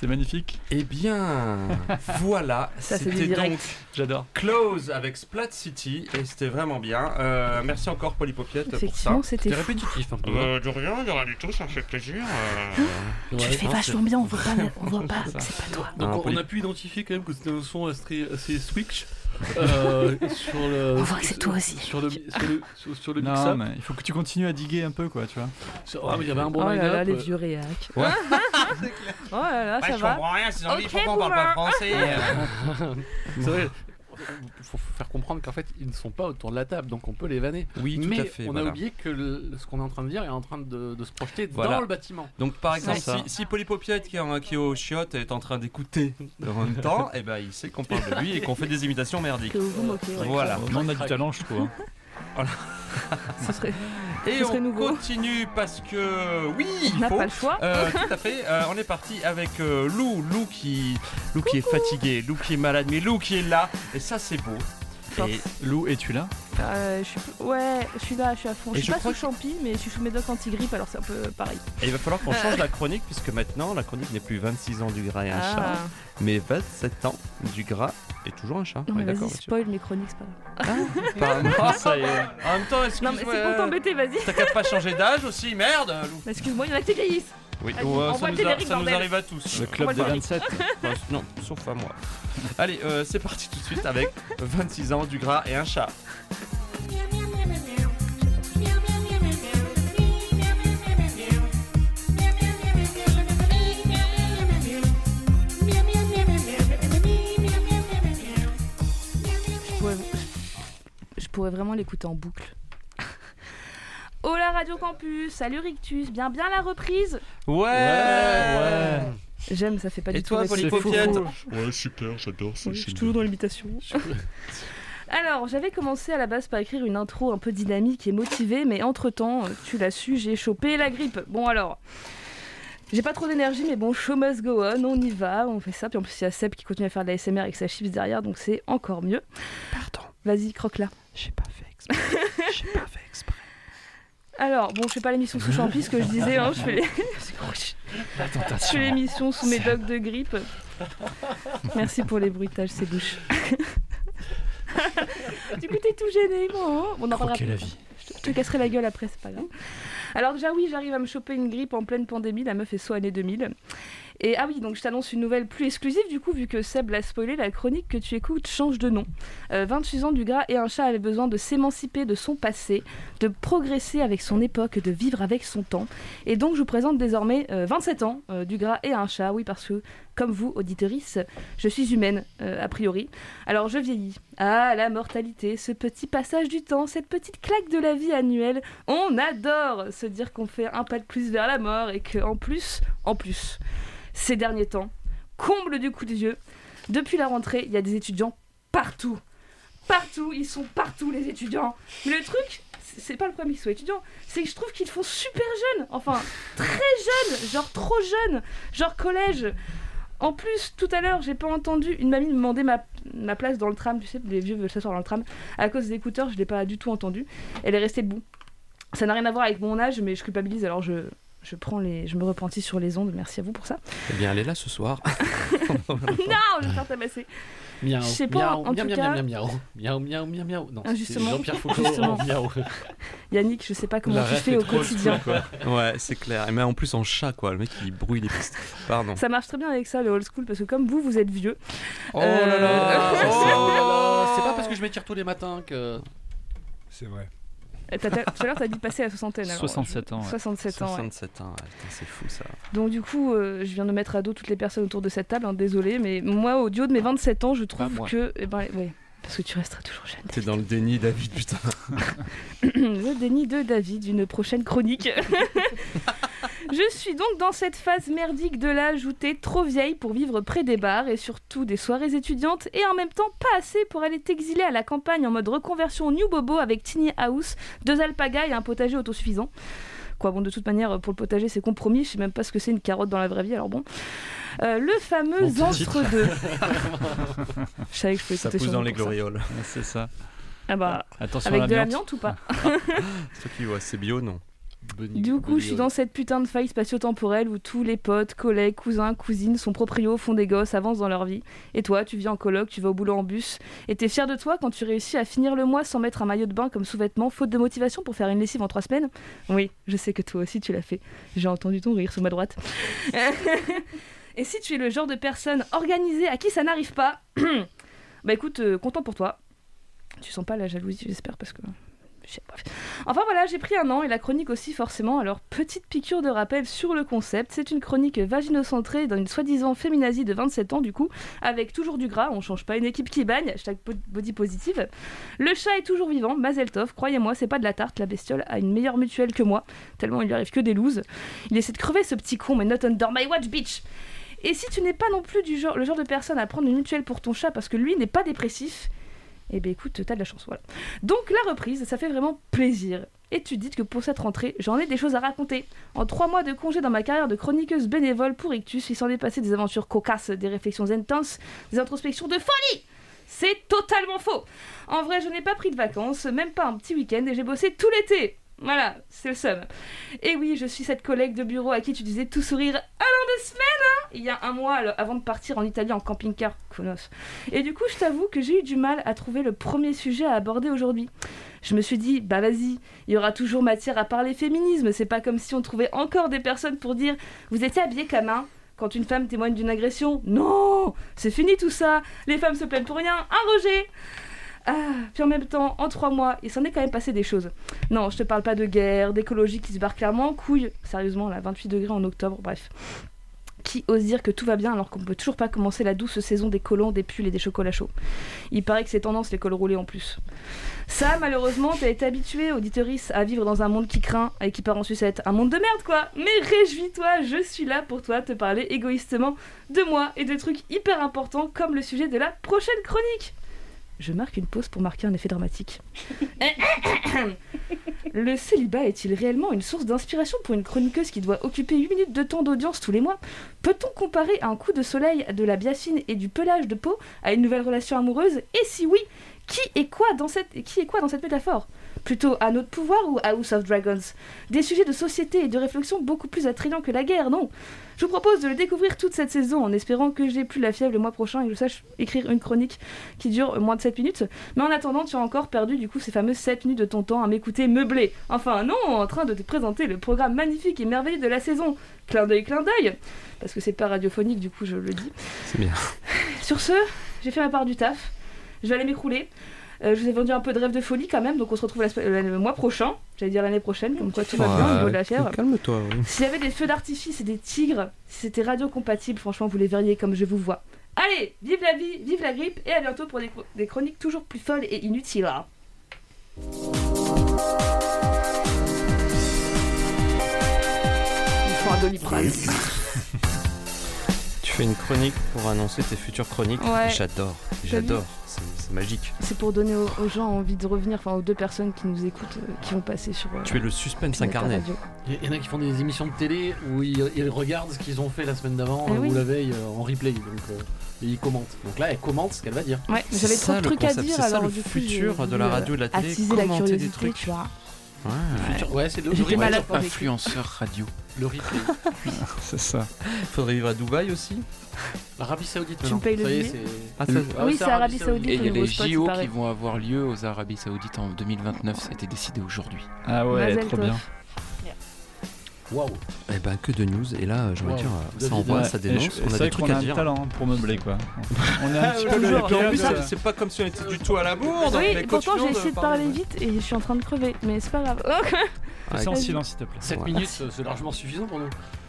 magnifique. Eh bien, voilà, Ça, c'est du c'était direct. donc J'adore. Close avec Splat City et c'était vraiment bien. Merci encore Polypopiette pour ça. Effectivement, c'était c'était fou. répétitif un peu. De rien, de rien du tout, ça me fait plaisir. Tu le fais vachement bien, on voit pas, c'est pas toi. Donc on a pu identifier quand même que c'était un son assez switch. Sur le, On voit que c'est toi aussi. Sur le Non, mix-up. mais il faut que tu continues à diguer un peu, quoi, tu vois. Ah, mais il y avait un bon Oh là line-up. là, les vieux réacs. Ouais. Oh là là, ça je va. comprends rien, ces envies, Ok, pourquoi on parle pas boomer. français C'est vrai. Il faut faire comprendre qu'en fait ils ne sont pas autour de la table, donc on peut les vanner. Oui, tout mais à fait. on voilà. a oublié que ce qu'on est en train de dire est en train de se projeter Voilà. dans le bâtiment. Donc par exemple, Ouais. si Polypopiette qui est au chiotte est en train d'écouter en même temps, et ben il sait qu'on parle de lui et qu'on fait des imitations merdiques. Que vous vous moquez. ouais. Voilà. On a du talent, je trouve. Hein. Ce serait... Et Ce serait on nouveau. continue parce que oui, il On n'a faut. pas le choix. Tout à fait. On est parti avec Lou qui est fatigué, Lou qui est malade, mais Lou qui est là. Et ça c'est beau. Et Lou, es-tu là? Ouais, je suis là, je suis à fond. Et Je suis je pas crois sous champi, mais je suis sous médoc anti-grippe, alors c'est un peu pareil. Et il va falloir qu'on change la chronique puisque maintenant la chronique n'est plus 26 ans du gras et un chat, mais 27 ans du gras et toujours un chat. Non On mais est vas-y, d'accord là-dessus. spoil mes chroniques, c'est pas grave. Pardon. Ça y est. En même temps, excuse-moi. Non mais c'est pour t'embêter, vas-y. T'as qu'à pas changer d'âge aussi, merde, Lou. Excuse-moi, il y en a qui vieillissent. Oui, Vas-y, ouais, envoie le ça générique, nous bordel. arrive à tous. Le club va des le faire 27. Enfin, non, sauf à moi. Allez, c'est parti tout de suite avec 26 ans du gras et un chat. Je pourrais vraiment l'écouter en boucle. Oh la Radio Campus, salut Rictus, bien la reprise. Ouais. J'aime, ça fait pas Et du tout toi, répéter. Polypopiette? Ouais, super, j'adore ça. Oui, je suis toujours dans l'imitation. Alors, j'avais commencé à la base par écrire une intro un peu dynamique et motivée, mais entre-temps, tu l'as su, j'ai chopé la grippe. Bon alors, j'ai pas trop d'énergie, mais bon, show must go on, on y va, on fait ça. Puis en plus, il y a Seb qui continue à faire de la ASMR avec sa chips derrière, donc c'est encore mieux. Pardon, Vas-y, croque-la. j'ai pas fait exprès. J'ai pas fait exprès. Alors, bon, je fais pas l'émission sous champi, ce que je disais, hein, je fais les... je fais l'émission sous médoc de grippe. Merci pour les bruitages, c'est bouche. Du coup, t'es tout gêné, bon, hein. On en parlera Croquer la plus. vie. Je te casserai la gueule après, c'est pas grave. Alors déjà oui, j'arrive à me choper une grippe en pleine pandémie, la meuf est soit année 2000. Et ah oui, donc je t'annonce une nouvelle plus exclusive du coup, vu que Seb l'a spoilé, la chronique que tu écoutes change de nom. 26 ans du gras et un chat avait besoin de s'émanciper de son passé, de progresser avec son époque, de vivre avec son temps. Et donc je vous présente désormais 27 ans du gras et un chat, oui parce que comme vous, auditrice, je suis humaine, a priori. Alors je vieillis. Ah, la mortalité, ce petit passage du temps, cette petite claque de la vie annuelle. On adore se dire qu'on fait un pas de plus vers la mort et qu'en plus, ces derniers temps, comble du coup de vieux, depuis la rentrée, il y a des étudiants partout. Partout, ils sont partout les étudiants. Mais le truc, c'est pas le problème qu'ils soient étudiants, c'est que je trouve qu'ils font super jeunes. Enfin, très jeunes, genre trop jeunes, genre collège. En plus, tout à l'heure, j'ai pas entendu une mamie me demander ma place dans le tram. Tu sais, les vieux veulent s'asseoir dans le tram. À cause des écouteurs, je l'ai pas du tout entendu. Elle est restée debout. Ça n'a rien à voir avec mon âge, mais je culpabilise, alors je me repentis sur les ondes. Merci à vous pour ça. Eh bien, elle est là ce soir. Non, je vais me faire tabasser. Miaou, Je sais pas, en tout cas- Non, Ah, justement, c'est Jean-Pierre Foucault justement. en miaou. Yannick, je sais pas comment La tu ref fais est au trop quotidien. cool, quoi. Ouais, c'est clair. Mais en plus en chat, quoi. Le mec, il brouille les pistes. Pardon. Ça marche très bien avec ça, le old school, parce que comme vous êtes vieux. Oh là là. Oh là là, Oh. c'est pas parce que je m'étire tous les matins que. C'est vrai. Tout à l'heure, t'as dit passer à la soixantaine. Alors, 67 ans. Ouais. 67 ans, ouais. 67 ans, ouais. Putain, c'est fou ça. Donc du coup, je viens de mettre à dos toutes les personnes autour de cette table, hein, désolé, mais moi, au duo de mes 27 ans, je trouve Pas moi. que... Eh ben, ouais, parce que tu resteras toujours jeune. T'es dans le déni, David, putain. Le déni de David, une prochaine chronique. Je suis donc dans cette phase merdique de l'âge où t'es trop vieille pour vivre près des bars et surtout des soirées étudiantes et en même temps pas assez pour aller t'exiler à la campagne en mode reconversion New Bobo avec tiny house, 2 alpagas et un potager autosuffisant. Quoi, bon, de toute manière, pour le potager, c'est compromis. Je sais même pas ce que c'est une carotte dans la vraie vie, alors bon. Le fameux Bon titre. entre-deux. Je savais que je pouvais Ça écouter pousse sur dans vous les pour ça. glorioles. Ouais, c'est ça. Ah bah, Attention avec à de l'amiante. l'amiante ou pas? C'est qui, ouais, c'est bio, non. Du coup, je suis dans cette putain de faille spatio-temporelle où tous les potes, collègues, cousins, cousines sont proprios, font des gosses, avancent dans leur vie. Et toi, tu vis en coloc, tu vas au boulot en bus. Et t'es fier de toi quand tu réussis à finir le mois sans mettre un maillot de bain comme sous-vêtement, faute de motivation pour faire une lessive en 3 semaines. Oui, je sais que toi aussi tu l'as fait. J'ai entendu ton rire sous ma droite. Et si tu es le genre de personne organisée à qui ça n'arrive pas, bah écoute, content pour toi. Tu sens pas la jalousie, j'espère, parce que... Bref. Enfin voilà, j'ai pris un an et la chronique aussi forcément, alors petite piqûre de rappel sur le concept, c'est une chronique vaginocentrée dans une soi-disant féminazie de 27 ans du coup, avec toujours du gras, on change pas, une équipe qui bagne, #body positive. Le chat est toujours vivant, Mazel Tov, croyez-moi, c'est pas de la tarte, la bestiole a une meilleure mutuelle que moi, tellement il lui arrive que des looses. Il essaie de crever ce petit con, mais not under my watch bitch. Et si tu n'es pas non plus le genre de personne à prendre une mutuelle pour ton chat parce que lui n'est pas dépressif, eh ben écoute, t'as de la chance, voilà. Donc la reprise, ça fait vraiment plaisir. Et tu te dis que pour cette rentrée, j'en ai des choses à raconter. En 3 mois de congé dans ma carrière de chroniqueuse bénévole pour Rictus, il s'en est passé des aventures cocasses, des réflexions intenses, des introspections de folie. C'est totalement faux. En vrai, je n'ai pas pris de vacances, même pas un petit week-end, et j'ai bossé tout l'été. Voilà, c'est le seum. Et oui, je suis cette collègue de bureau à qui tu disais tout sourire un an de semaine, hein, il y a un mois avant de partir en Italie en camping-car, connasse. Et du coup, je t'avoue que j'ai eu du mal à trouver le premier sujet à aborder aujourd'hui. Je me suis dit, bah vas-y, il y aura toujours matière à parler féminisme, c'est pas comme si on trouvait encore des personnes pour dire « Vous étiez habillés comme un ?» quand une femme témoigne d'une agression. Non, c'est fini tout ça, les femmes se plaignent pour rien, un rejet. Puis en même temps, en 3 mois, il s'en est quand même passé des choses. Non, je te parle pas de guerre, d'écologie qui se barre clairement en couille. Sérieusement, là, 28 degrés en octobre, bref. Qui ose dire que tout va bien alors qu'on peut toujours pas commencer la douce saison des collants, des pulls et des chocolats chauds. Il paraît que c'est tendance les cols roulés en plus. Ça, malheureusement, t'as été habitué, auditorice, à vivre dans un monde qui craint et qui part en sucette. Un monde de merde, quoi. Mais réjouis-toi, je suis là pour toi te parler égoïstement de moi et de trucs hyper importants comme le sujet de la prochaine chronique. Je marque une pause pour marquer un effet dramatique. Le célibat est-il réellement une source d'inspiration pour une chroniqueuse qui doit occuper 8 minutes de temps d'audience tous les mois ? Peut-on comparer un coup de soleil, de la biafine et du pelage de peau à une nouvelle relation amoureuse ? Et si oui, qui est quoi dans cette métaphore ? Plutôt à notre pouvoir ou House of Dragons ? Des sujets de société et de réflexion beaucoup plus attrayants que la guerre, non ? Je vous propose de le découvrir toute cette saison en espérant que j'ai plus la fièvre le mois prochain et que je sache écrire une chronique qui dure moins de 7 minutes. Mais en attendant, tu as encore perdu du coup ces fameuses 7 minutes de ton temps à m'écouter meubler. Enfin non, en train de te présenter le programme magnifique et merveilleux de la saison. Clin d'œil, parce que c'est pas radiophonique du coup je le dis. C'est bien. Sur ce, j'ai fait ma part du taf. Je vais aller m'écrouler. Je vous ai vendu un peu de rêve de folie quand même, donc on se retrouve le mois prochain. J'allais dire l'année prochaine, comme quoi tout va bien au niveau de la fièvre. Calme-toi, oui. S'il y avait des feux d'artifice et des tigres, si c'était radio-compatible, franchement, vous les verriez comme je vous vois. Allez, vive la vie, vive la grippe, et à bientôt pour des chroniques toujours plus folles et inutiles. Il faut un Doliprane. Tu fais une chronique pour annoncer tes futures chroniques. Ouais. J'adore. C'est magique. C'est pour donner aux gens envie de revenir, enfin aux 2 personnes qui nous écoutent, qui vont passer sur. Tu es le suspense incarné. Il y en a qui font des émissions de télé où ils regardent ce qu'ils ont fait la semaine d'avant ou la veille en replay, donc et ils commentent. Donc là, elle commente ce qu'elle va dire. Ouais, mais j'avais trop de trucs à dire. C'est ça alors le du coup, futur de la radio et de la télé. Attiser la Commenter curiosité, des trucs. tu vois. Ouais, c'est le J'étais malade être influenceur radio. Le replay. C'est ça. Faudrait vivre à Dubaï aussi. L'Arabie Saoudite. Tu me payes le billet. Oui, c'est Arabie Saoudite. Et il y a les spot, JO paraît. qui vont avoir lieu aux Arabies Saoudites en 2029. Ça a été décidé aujourd'hui. Ah ouais, Mazel trop tov. bien. Waouh. Eh ben que de news. Et là, je veux dire, ça David, envoie, Ouais, ça et dénonce. c'est On a vrai des trucs qu'on à a dire. un talent pour meubler quoi. On est un petit peu toujours. le Et en plus, période, c'est pas comme si on était du tout à la bourde. Oui, mais pourtant continuons j'ai essayé de parler vite et je suis en train de crever, mais c'est pas grave. Fais ça en silence s'il te plaît. 7 minutes, c'est largement suffisant pour nous.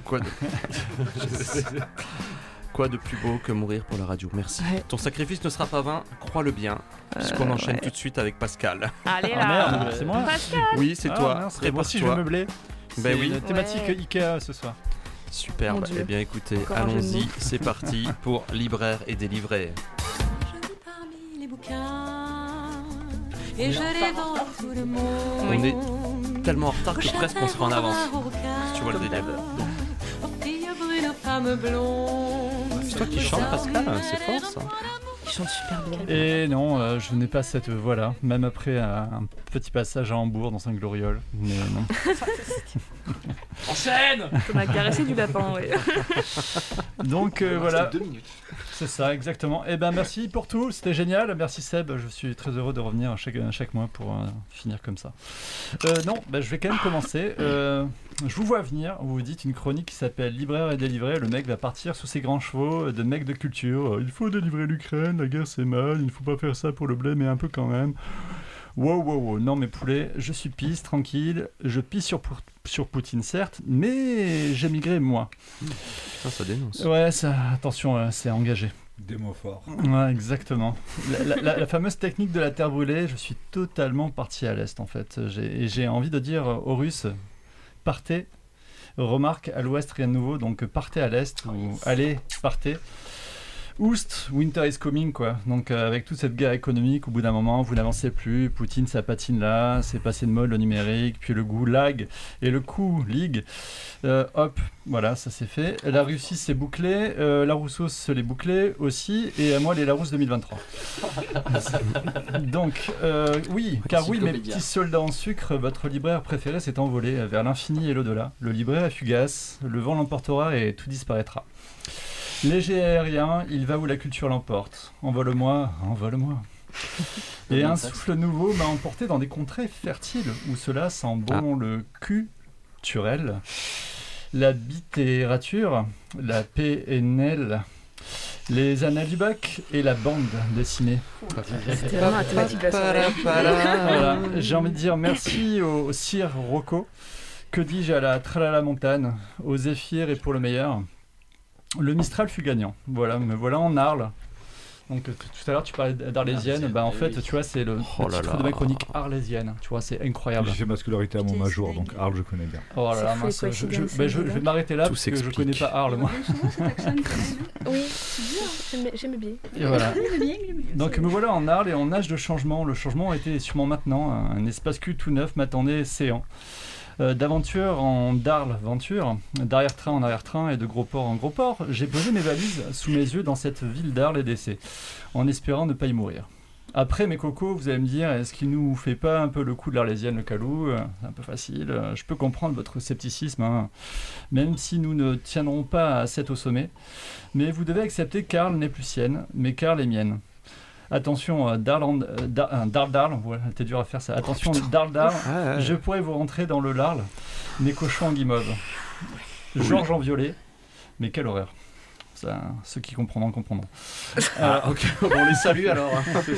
Quoi de plus beau que mourir pour la radio. Merci. Ouais. Ton sacrifice ne sera pas vain, crois-le bien. Puisqu'on enchaîne tout de suite avec Pascal. Allez Ah là. merde, c'est moi. Pascal. Oui, c'est Ah, toi. mince, moi aussi je vais Prépare-toi. meubler. Ben C'est oui. une thématique Ouais. Ikea ce soir. Superbe. Mon Dieu. Eh bien écoutez, Encore un jeu de allons-y. mots. C'est parti pour Libraire et Délivré. Je lis parmi les bouquins et je les vends tout le monde. On est tellement en retard que presque on sera en avance. Si tu vois le délire. Aux filles brunes, aux femmes blondes. C'est toi qui chantes, Pascal, c'est fort ça. Tu chantes super bien. Et non, je n'ai pas cette voix-là, même après un petit passage à Hambourg dans un gloriole. Mais non. Enchaîne. On a caressé du lapin, ouais. Donc voilà. 2 minutes. C'est ça, exactement. Et ben merci pour tout, c'était génial. Merci Seb, je suis très heureux de revenir chaque mois pour finir comme ça. Non, je vais quand même commencer. Je vous vois venir, vous vous dites une chronique qui s'appelle Libraire et délivré. Le mec va partir sous ses grands chevaux de mec de culture. Il faut délivrer l'Ukraine, la guerre c'est mal, il ne faut pas faire ça pour le blé, mais un peu quand même. Wow, non mes poulets, je suis pisse, tranquille, je pisse sur Poutine certes, mais j'ai migré moi. Putain, ça dénonce. Ouais, ça, attention, c'est engagé. Des mots forts. Ouais, exactement. La fameuse technique de la terre brûlée, je suis totalement parti à l'est en fait. J'ai envie de dire aux Russes, partez, remarque à l'ouest rien de nouveau, donc partez à l'est, ou allez, partez. Oust, winter is coming quoi. Donc avec toute cette guerre économique, au bout d'un moment, vous n'avancez plus. Poutine, ça patine là, c'est passé de mode le numérique, puis le goût lag et le coup ligue. Hop, voilà, ça c'est fait. La Russie c'est bouclé, la Rousseau se l'est bouclé aussi, et moi les Larousse 2023. Donc oui, car oui, mes petits soldats en sucre, votre libraire préféré s'est envolé vers l'infini et l'au-delà. Le libraire est fugace, le vent l'emportera et tout disparaîtra. Léger et aérien, il va où la culture l'emporte. Envole-moi, envole-moi. Et un souffle nouveau m'a emporté dans des contrées fertiles où cela sent bon le culturel, la littérature, la PNL, les annales du bac et la bande dessinée. C'était vraiment mathématique la soirée. Voilà. J'ai envie de dire merci au Sir Rocco, que dis-je à la Tralala Montagne, au Zéphyr et pour le meilleur. Le Mistral fut gagnant. Voilà, me voilà en Arles. Donc tout à l'heure tu parlais d'arlésienne, en fait tu vois c'est le titre de ma chronique arlésienne, tu vois c'est incroyable. J'ai fait ma scolarité à Montmajour, donc Arles je connais bien. Oh là là, mince, je vais m'arrêter là parce que je connais pas Arles moi. Oui, c'est bien, j'aime bien. Et voilà. Donc me voilà en Arles et en âge de changement. Le changement était sûrement maintenant. Un espace cul tout neuf m'attendait séant. D'aventure en d'Arles-Venture, d'arrière-train en arrière-train et de gros port en gros port, j'ai posé mes valises sous mes yeux dans cette ville d'Arles et d'Essai, en espérant ne pas y mourir. Après mes cocos, vous allez me dire, est-ce qu'il nous fait pas un peu le coup de l'Arlésienne, le Calou? C'est un peu facile, je peux comprendre votre scepticisme, hein. Même si nous ne tiendrons pas à 7 au sommet, mais vous devez accepter qu'Arles n'est plus sienne, mais qu'Arles est mienne. Attention, Darl, voilà, t'es dur à faire ça. Attention, Darl, je pourrais vous rentrer dans le Larle, mes cochons en guimauve. Georges en violet, mais quelle horreur. Ça, ceux qui comprendront. Ok, on les salue alors.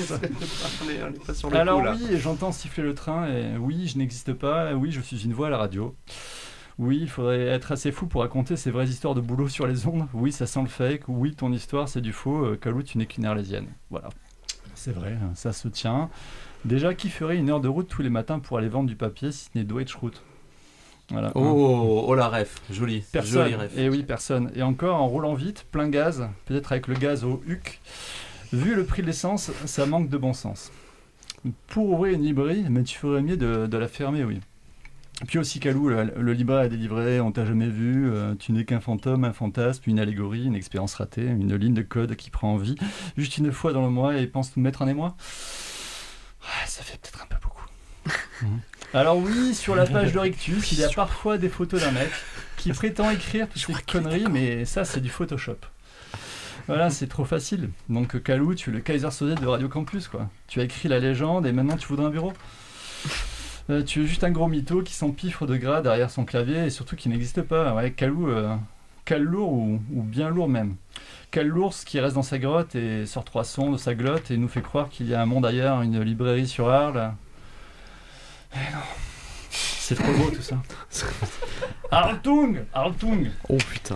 On est pas sur le alors coup, là. Oui, j'entends siffler le train, et oui, je n'existe pas, et oui, je suis une voix à la radio. Oui, il faudrait être assez fou pour raconter ces vraies histoires de boulot sur les ondes. Oui, ça sent le fake. Oui, ton histoire, c'est du faux. Calou, tu n'es qu'une arlésienne. Voilà. C'est vrai, ça se tient. Déjà, qui ferait 1 heure de route tous les matins pour aller vendre du papier si ce n'est Deutsche Route? Voilà. Oh la ref, jolie. Personne. Jolie ref. Et oui, personne. Et encore, en roulant vite, plein gaz, peut-être avec le gaz au huc. Vu le prix de l'essence, ça manque de bon sens. Pour ouvrir une librairie, mais tu ferais mieux de la fermer, oui. Puis aussi, Calou, le libraire est délivré, on t'a jamais vu, tu n'es qu'un fantôme, un fantasme, une allégorie, une expérience ratée, une ligne de code qui prend vie, juste une fois dans le mois et pense nous mettre un émoi. Ouais, ça fait peut-être un peu beaucoup. Alors oui, sur la page de Rictus, il y a parfois des photos d'un mec qui prétend écrire toutes ces conneries, mais ça c'est du Photoshop. Voilà, c'est trop facile. Donc Calou, tu es le Kaiser Soze de Radio Campus, quoi. Tu as écrit la légende et maintenant tu voudrais un bureau. Tu es juste un gros mytho qui s'empiffre de gras derrière son clavier et surtout qui n'existe pas. Ouais, Calou, lourd ou bien lourd même. Quel l'ours qui reste dans sa grotte et sort 3 sons de sa glotte et nous fait croire qu'il y a un monde ailleurs, une librairie sur Arles. Eh non, c'est trop beau tout ça. Arltung. Oh putain.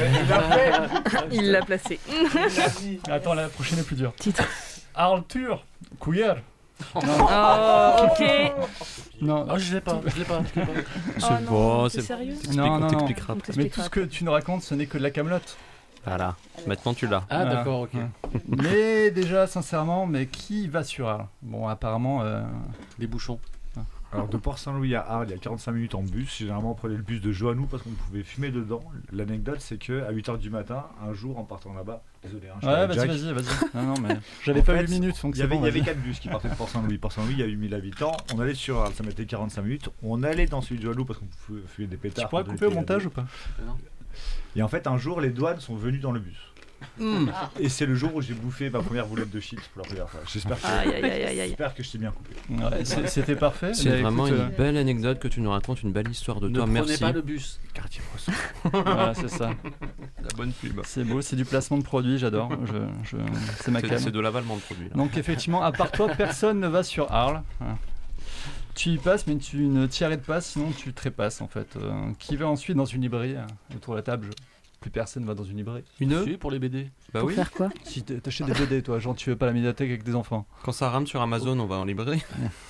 Il l'a placé. Attends, la prochaine est plus dure. Titre. Arltur, couillère. Oh, ok. Non, je l'ai pas. C'est bon, c'est sérieux. Non. T'expliqueras après. Mais tout ce que tu nous racontes, ce n'est que de la camelote. Voilà, maintenant tu l'as. Ah d'accord, ok. Mais déjà, sincèrement, mais qui va sur Arles? Bon, apparemment... Des bouchons. Alors de Port-Saint-Louis à Arles, il y a 45 minutes en bus. Généralement on prenait le bus de Joannou parce qu'on pouvait fumer dedans. L'anecdote c'est qu'à 8h du matin, un jour en partant là-bas, désolé je Ouais, avec Jack. vas-y. Non, mais j'avais En pas fait, 8 minutes, donc il y avait 4 bus qui partaient de Port-Saint-Louis. Port-Saint-Louis, il y a 8000 habitants. On allait sur Arles, ça mettait 45 minutes. On allait dans celui de Joannou parce qu'on pouvait fumer des pétards. Tu pourrais couper au montage ou pas? Et en fait un jour les douanes sont venus dans le bus. Et c'est le jour où j'ai bouffé ma première boulette de chips pour la première fois. J'espère que je t'ai bien coupé. Ouais, c'était parfait. C'est Mais vraiment écoute, une belle anecdote que tu nous racontes, une belle histoire de toi. Ne prenez Merci. pas le bus. Quartier Bresson. Voilà, c'est ça. La bonne pub. C'est beau, c'est du placement de produit, j'adore. C'est ma cam. C'est de l'avalement de produit. Là. Donc effectivement, à part toi, personne ne va sur Arles. Tu y passes, mais tu ne t'y arrêtes pas, sinon tu trépasses en fait. Qui va ensuite dans une librairie autour de la table? Plus personne va dans une librairie. Si, pour les BD. Bah Pour oui. faire quoi? Si t'achètes des BD, toi, genre tu veux pas la médiathèque avec des enfants. Quand ça rame sur Amazon, on va en librairie.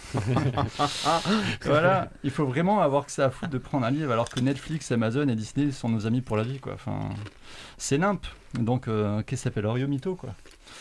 Voilà, il faut vraiment avoir que ça à foutre de prendre un livre, alors que Netflix, Amazon et Disney sont nos amis pour la vie, quoi. Enfin, c'est nimp. Donc, qu'est-ce que ça s'appelle? Orio Mytho, quoi.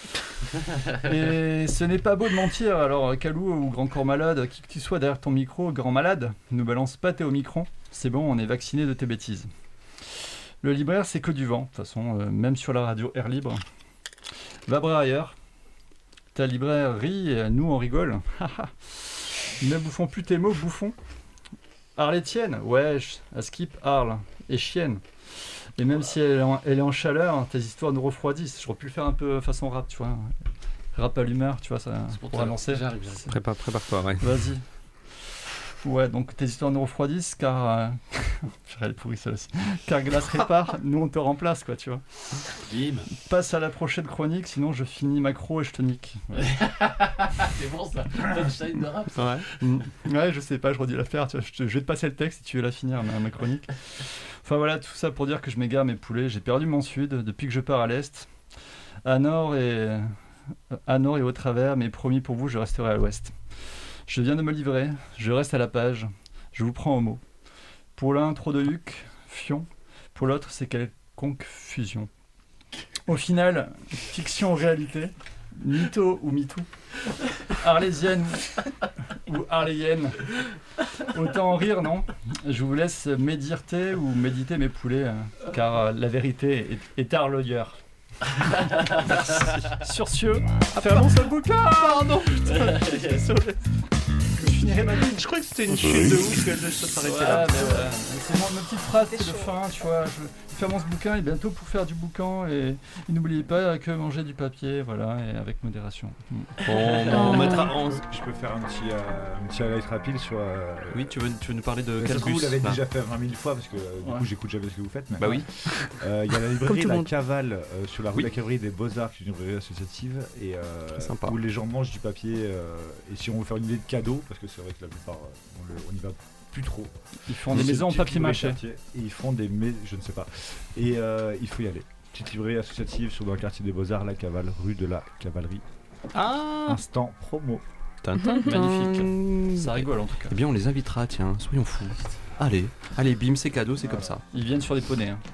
Et ce n'est pas beau de mentir. Alors, Calou ou Grand Corps Malade, qui que tu sois derrière ton micro, grand malade, ne balance pas tes Omicron. C'est bon, on est vacciné de tes bêtises. Le libraire, c'est que du vent, de toute façon, même sur la radio Air Libre. Va briller ailleurs. Ta libraire rit et nous on rigole. Ne bouffons plus tes mots, bouffons. Arlétienne, wesh, à skip Arles, et chienne. Et même si elle est en chaleur, tes histoires nous refroidissent. J'aurais pu le faire un peu façon rap, tu vois. Rap à l'humeur, tu vois, ça pour annoncer. J'arrive. Prépare-toi, ouais. Vas-y. Ouais, donc tes histoires nous refroidissent car. J'aurais le pourri ça aussi. Car glace répare, nous on te remplace, quoi, tu vois. Bim. Passe à la prochaine chronique, sinon je finis macro et je te nique. Ouais, C'est bon ça. Punchline de rap. Ça. Ouais, je sais pas, je redis l'affaire, tu vois, je vais te passer le texte si tu veux la finir, ma chronique. Enfin voilà, tout ça pour dire que je m'égare mes poulets. J'ai perdu mon sud depuis que je pars à l'est. À nord et au travers, mais promis pour vous, je resterai à l'ouest. Je viens de me livrer, je reste à la page, je vous prends au mot. Pour l'un, trop de huc, fion. Pour l'autre, c'est quelconque fusion. Au final, fiction ou réalité, mytho ou mitou, arlésienne ou arléienne. Autant en rire, non? Je vous laisse méditer ou méditer mes poulets, car la vérité est arloyeur. Sur ce, fermons ce bouquin. Pardon, putain. Désolé. Je finirai ma ligne. Je crois que c'était une chute de ouf que ça s'arrêtait là. C'est ma petite phrase de fin, tu vois. Fermons ce bouquin et bientôt pour faire du boucan. Et n'oubliez pas que manger du papier, voilà, et avec modération. On mettra. Je peux faire un petit highlight rapide sur. Oui, tu veux nous parler de quel Ça se trouve, bus? vous l'avez déjà fait 20 000 fois parce que du coup j'écoute jamais ce que vous faites. Bah oui. Il y a la librairie tout le La monde. Cavale sur la rue de la Cavalerie des Beaux-Arts, qui est une librairie associative et sympa. où les gens mangent du papier. Et si on veut faire une idée de cadeau, parce que c'est vrai que la plupart on y va plus trop. Ils font des maisons en papier mâché. Et ils font des je ne sais pas. Et il faut y aller. Petite librairie associative dans le quartier des Beaux-Arts, La Cavale, rue de la Cavalerie. Ah, Instant promo. Magnifique. Ça rigole en tout cas. Eh bien, on les invitera, tiens, soyons fous. Allez, bim, c'est cadeau, c'est comme ça. Ils viennent sur des poneys. Hein.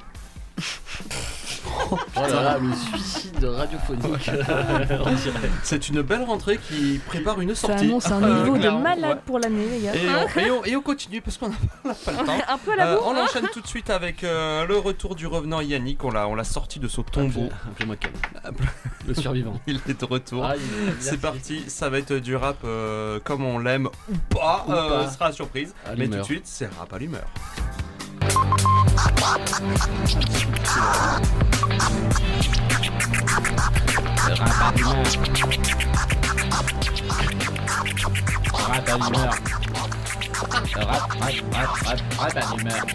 Oh là là, le suicide radiophonique. On dirait. C'est une belle rentrée qui prépare une Ça sortie. annonce un niveau de clairement, malade ouais. pour l'année, les gars. Et on continue parce qu'on n'a pas le temps. Un peu à la bourre. On enchaîne tout de suite avec le retour du revenant Yannick. On l'a sorti de son tombeau. Appelez-moi Cal. Le survivant. Il est de retour. Ah, C'est parti, ça va être du rap comme on l'aime ou pas. Ou pas. Ce sera la surprise. À Mais tout l'humeur. de suite, c'est rap à l'humeur. Rap à l'humeur. Rap à l'humeur.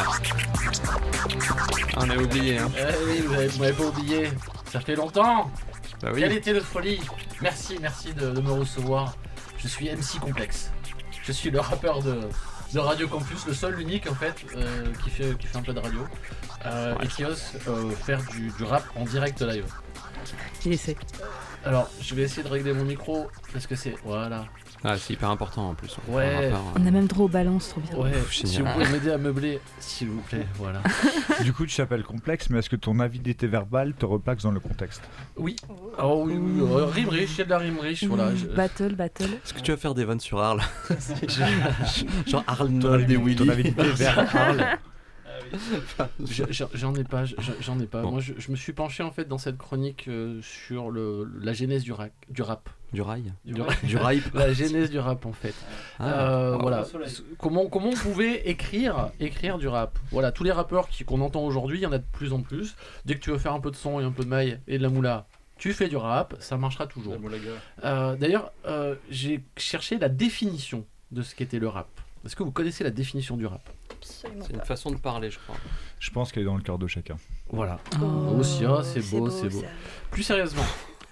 On a oublié, hein. Oui, vous m'avez pas oublié. Ça fait longtemps. Bah oui. Quelle était notre folie. Merci de me recevoir. Je suis MC Complexe. Je suis le rappeur de Radio Campus, le seul, l'unique en fait, qui fait un peu de radio et qui ose faire du rap en direct live. J'y essaie. Alors, je vais essayer de régler mon micro parce que c'est. Voilà. Ah, c'est hyper important en plus. Ouais. On a même droit aux balances, trop bien. Ouais, si vous pouvez m'aider à meubler, s'il vous plaît, voilà. Du coup, tu t'appelles complexe, mais est-ce que ton avidité verbale te replace dans le contexte? Oui. Oh oui, rime riche, il y a de la rime riche, voilà. Battle. Est-ce que tu vas faire des vannes sur Arles? Genre Ton Arnold et Willy. avidité vers Arles. J'en ai pas. Bon. Moi, je me suis penché en fait dans cette chronique sur la genèse du rap. Du rail. Du rap. La genèse du rap en fait. Voilà. Comment on pouvait écrire du rap. Voilà, tous les rappeurs qu'on entend aujourd'hui, il y en a de plus en plus. Dès que tu veux faire un peu de son et un peu de maille et de la moula, tu fais du rap, ça marchera toujours. D'ailleurs, j'ai cherché la définition de ce qu'était le rap. Est-ce que vous connaissez la définition du rap? Absolument C'est une pas. façon de parler, je crois. Je pense qu'elle est dans le cœur de chacun. Voilà. Oh, Aussi, c'est beau. ça. Plus sérieusement,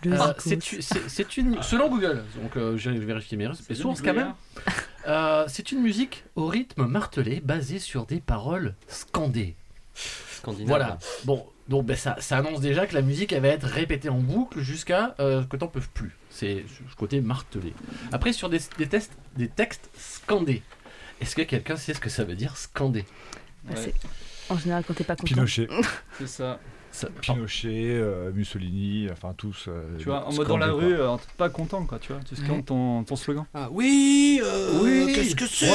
c'est une, selon Google, donc j'ai vérifié mes sources quand même. C'est une musique au rythme martelé, basée sur des paroles scandées. Scandinave. Voilà. Bon, donc ça annonce déjà que la musique elle va être répétée en boucle jusqu'à que t'en peux plus. C'est ce côté martelé. Après sur des textes scandés. Est-ce que quelqu'un sait ce que ça veut dire scander? C'est... En général, quand t'es pas content. Pinochet. C'est ça. Pinochet, Mussolini, enfin tous. Tu vois, en mode dans la rue, t'es pas content, quoi, tu vois. Tu scandes ton slogan. Ah oui, oui, qu'est-ce que c'est?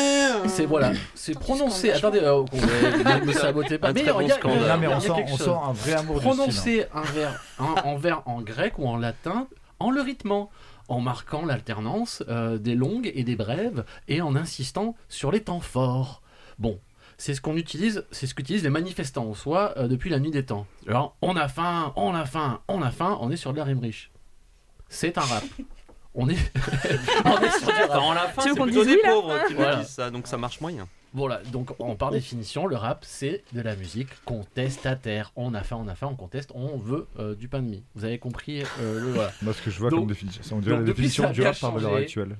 C'est prononcé. Attendez, ne me sabotez pas. Mais on sent un vrai amour du style. Prononcer un vers en grec ou en latin en le rythmant, en marquant l'alternance des longues et des brèves et en insistant sur les temps forts. Bon. C'est ce qu'utilisent les manifestants, soit depuis la nuit des temps. Alors, on a faim, on est sur de la rime riche. C'est un rap. On est sur du rap. En la fin, Tu veux c'est qu'on plutôt dise des oui, là pauvres qui Voilà. me disent ça, donc ça marche moyen. Voilà, donc par définition, le rap, c'est de la musique contestataire. On a faim, on conteste, on veut du pain de mie. Vous avez compris voilà. Moi, ce que je vois Donc- comme définition, on dirait la donc, depuis, définition ça a du bien rap par valeur changé. actuelle.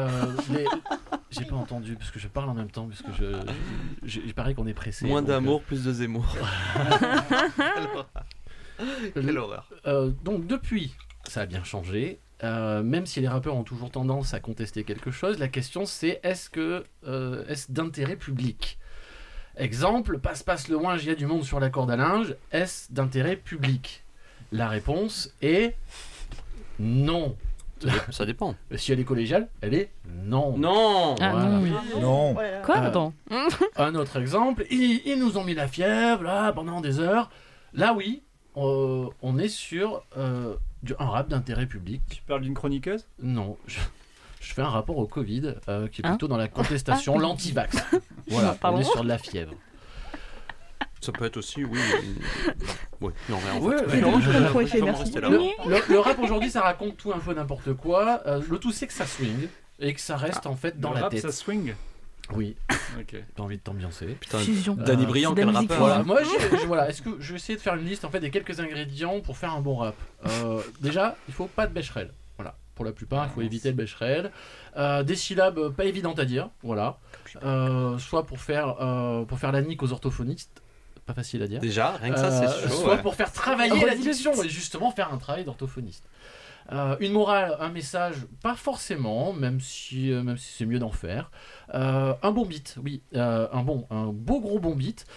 J'ai pas entendu parce que je parle en même temps, parce que il paraît qu'on est pressé. Moins donc, d'amour, plus de Zemmour. Quelle horreur. Donc depuis, ça a bien changé. Même si les rappeurs ont toujours tendance à contester quelque chose, la question c'est est-ce d'intérêt public? Exemple, passe le ouinge, il y a du monde sur la corde à linge, est-ce d'intérêt public? La réponse est non. Ça dépend. Si elle est collégiale, elle est non. Non. Ah, Voilà. non. Non. Quoi? Pardon. Un autre exemple, ils nous ont mis la fièvre là pendant des heures. Là oui, on est sur un rap d'intérêt public. Tu parles d'une chroniqueuse? Non, je fais un rapport au Covid qui est plutôt dans la contestation, l'anti-vax. Voilà, Pardon. on est sur de la fièvre. Ça peut être aussi, oui. Ouais, non, mais en Ouais, fait, ouais, non, je comprends, je vais merci. rester là. Le rap aujourd'hui, ça raconte tout un peu n'importe quoi. Le tout, c'est que ça swing et que ça reste en fait dans Le la rap, tête. ça swing. Oui, Ok. t'as envie de t'ambiancer. Putain, Fusion. Danny Briand, c'est de quel la musique rappeur. Voilà, Ouais. moi, voilà, est-ce que je vais essayer de faire une liste en fait des quelques ingrédients pour faire un bon rap. Déjà, il faut pas de becherel. Voilà, pour la plupart, il faut éviter le becherel. Des syllabes pas évidentes à dire. Voilà, soit pour faire la nique aux orthophonistes. Pas facile à dire. Déjà, rien que ça, c'est chaud. Soit ouais. pour faire travailler la diction et justement faire un travail d'orthophoniste. Une morale, un message, pas forcément, même si c'est mieux d'en faire. Un bon beat, oui, un beau gros bon beat.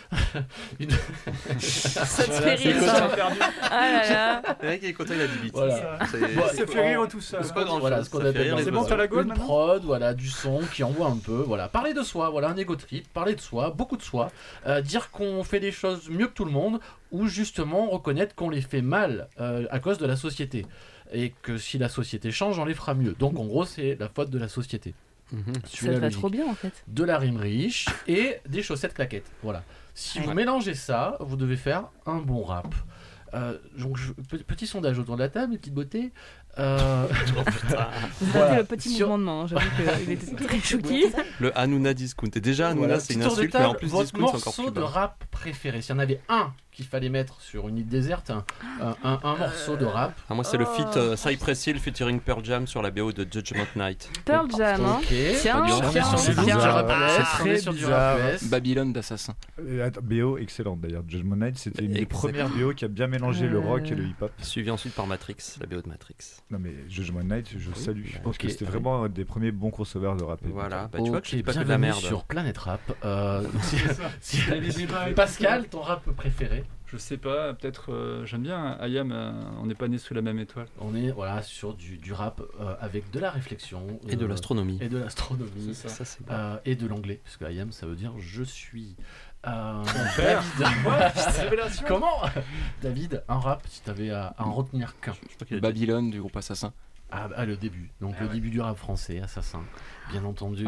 Ça te fait rire, ça. Ah là là. Le mec, il est content, il a 10 bits. Voilà. Ça fait rire tout ça. C'est pas grand Voilà, chose. ce qu'on Ça fait appelle rire dans les C'est le bon, beaux t'as la hommes. gaule une maintenant? prod, voilà, du son qui envoie un peu, voilà, parler de soi, voilà, un ego trip, parler de soi, beaucoup de soi, dire qu'on fait les choses mieux que tout le monde, ou justement reconnaître qu'on les fait mal à cause de la société, et que si la société change, on les fera mieux. Donc en gros, c'est la faute de la société. Ça te va trop bien en fait. De la rime riche et des chaussettes claquettes. Voilà. Si vous mélangez ça, vous devez faire un bon rap. Donc petit sondage autour de la table, les petites beautés. Vous avez le petit mouvement de main, j'avoue qu'il était très choqué. Le Hanouna Discount. Et déjà, Hanouna, Voilà, c'est une petit tour de insulte, mais table, en plus, votre Discount, c'est encore morceau plus de bas. rap préféré. S'il y en avait un qu'il fallait mettre sur une île déserte, un morceau de rap. Ah, moi, c'est le feat Cypress Hill featuring Pearl Jam sur la BO de Judgment Night. Pearl Jam, hein. Ok. Tiens, On est sur du tiens. rap C'est US, on très est sur du bizarre. rap US. Babylone d'Assassin. BO excellente d'ailleurs. Judgment Night, c'était une des Excellent. premières BO qui a bien mélangé le rock et le hip-hop. Suivi ensuite par Matrix, la BO de Matrix. Non mais Judgment Night, je salue. Je pense Ok. que c'était vraiment un des premiers bons crossovers de rap. Voilà, bah, tu vois que je dis pas que de la bienvenue merde. sur Planète Rap. Il y a des débats. Pascal, ton rap préféré? Je sais pas, peut-être j'aime bien Ayam, on n'est pas né sous la même étoile. On est sur du rap avec de la réflexion Et de l'astronomie. et de l'astronomie C'est ça. Ça, c'est bon. et de l'anglais, parce que I am ça veut dire je suis. père. David, comment David, un rap si t'avais à en retenir qu'un. Je crois qu'il a dit- Babylone du groupe Assassin. Le début, donc le début du rap français, Assassin, bien entendu.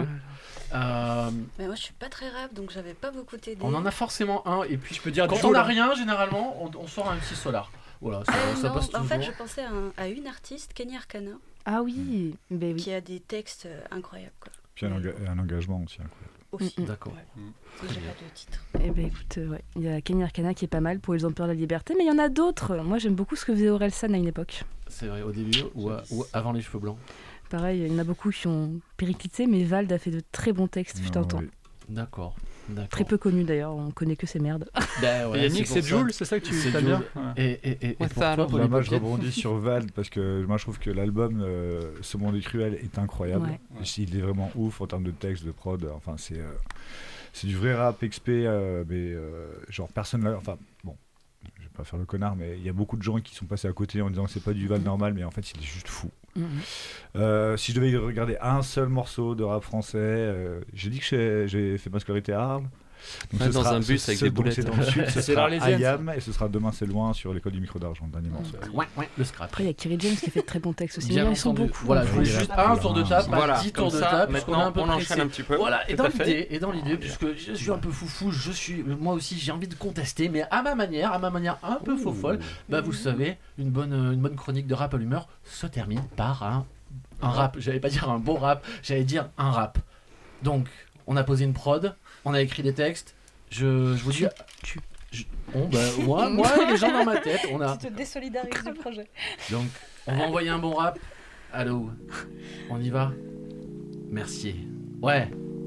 Mais moi je suis pas très rap donc j'avais pas beaucoup t'aider. On en a forcément un, et puis Je peux dire quand du on n'a Joe, là. rien, généralement, on sort un MC Solar. Voilà, ça Non, passe en toujours. fait je pensais à une artiste, Kenny Arcana, Ah oui, ben oui. qui a des textes incroyables quoi. Puis un engagement aussi incroyable. Aussi. D'accord. Mais j'ai pas de titre. Eh ben écoute, ouais. Il y a Kenny Arcana qui est pas mal pour les Empires de la Liberté, mais il y en a d'autres. Moi j'aime beaucoup ce que faisait Orelsan à une époque. C'est vrai, au début ou avant les cheveux blancs. Pareil, il y en a beaucoup qui ont périclité, mais Vald a fait de très bons textes, fut un Non, temps. oui. D'accord. Très peu connus d'ailleurs, on connaît que ces merdes. Ben, Et Yannick, c'est Joule, c'est ça que tu C'est aimes bien Joule. Ouais. Et pour ça, toi, alors. Pauline Moi je Popiette rebondis sur Vald parce que moi je trouve que l'album Ce Monde est cruel est incroyable. Ouais. Il est vraiment ouf en termes de texte, de prod. Enfin c'est du vrai rap XP, mais genre personne l'a. Enfin bon, je vais pas faire le connard, mais il y a beaucoup de gens qui sont passés à côté en disant que c'est pas du Vald normal, mais en fait il est juste fou. Si je devais regarder un seul morceau de rap français, j'ai dit que j'ai fait ma scolarité à Arles. Donc Ouais, ce dans sera- un bus avec ce- des donc boulettes. C'est dans le sud, ce C'est sera l'Arlésienne, Ayam et ce sera Demain c'est loin sur l'école du micro d'argent, le dernier morceau. Ouais, le scratch. Après, il y a Kerry James qui a fait de très bons textes aussi. Bien Mais ils sont entendu. beaucoup. Voilà, je voulais Ouais, juste il y a un tour de table, Voilà, pas 10 comme tours de ça, table, parce qu'on est un peu maintenant, on enchaîne pressé. un petit peu. Voilà, et Tout dans à fait. l'idée, puisque je suis un peu foufou, moi aussi j'ai envie de contester, mais à ma manière un peu faux folle, bah vous savez, une bonne chronique de rap à l'humeur se termine par un rap. J'allais pas dire un bon rap, j'allais dire un rap. Donc, on a posé une prod, on a écrit des textes, je vous dis... moi et les gens dans ma tête, on a... Tu te désolidarises du projet. Donc, on va envoyer un bon rap. Allô, on y va? Merci. Ouais,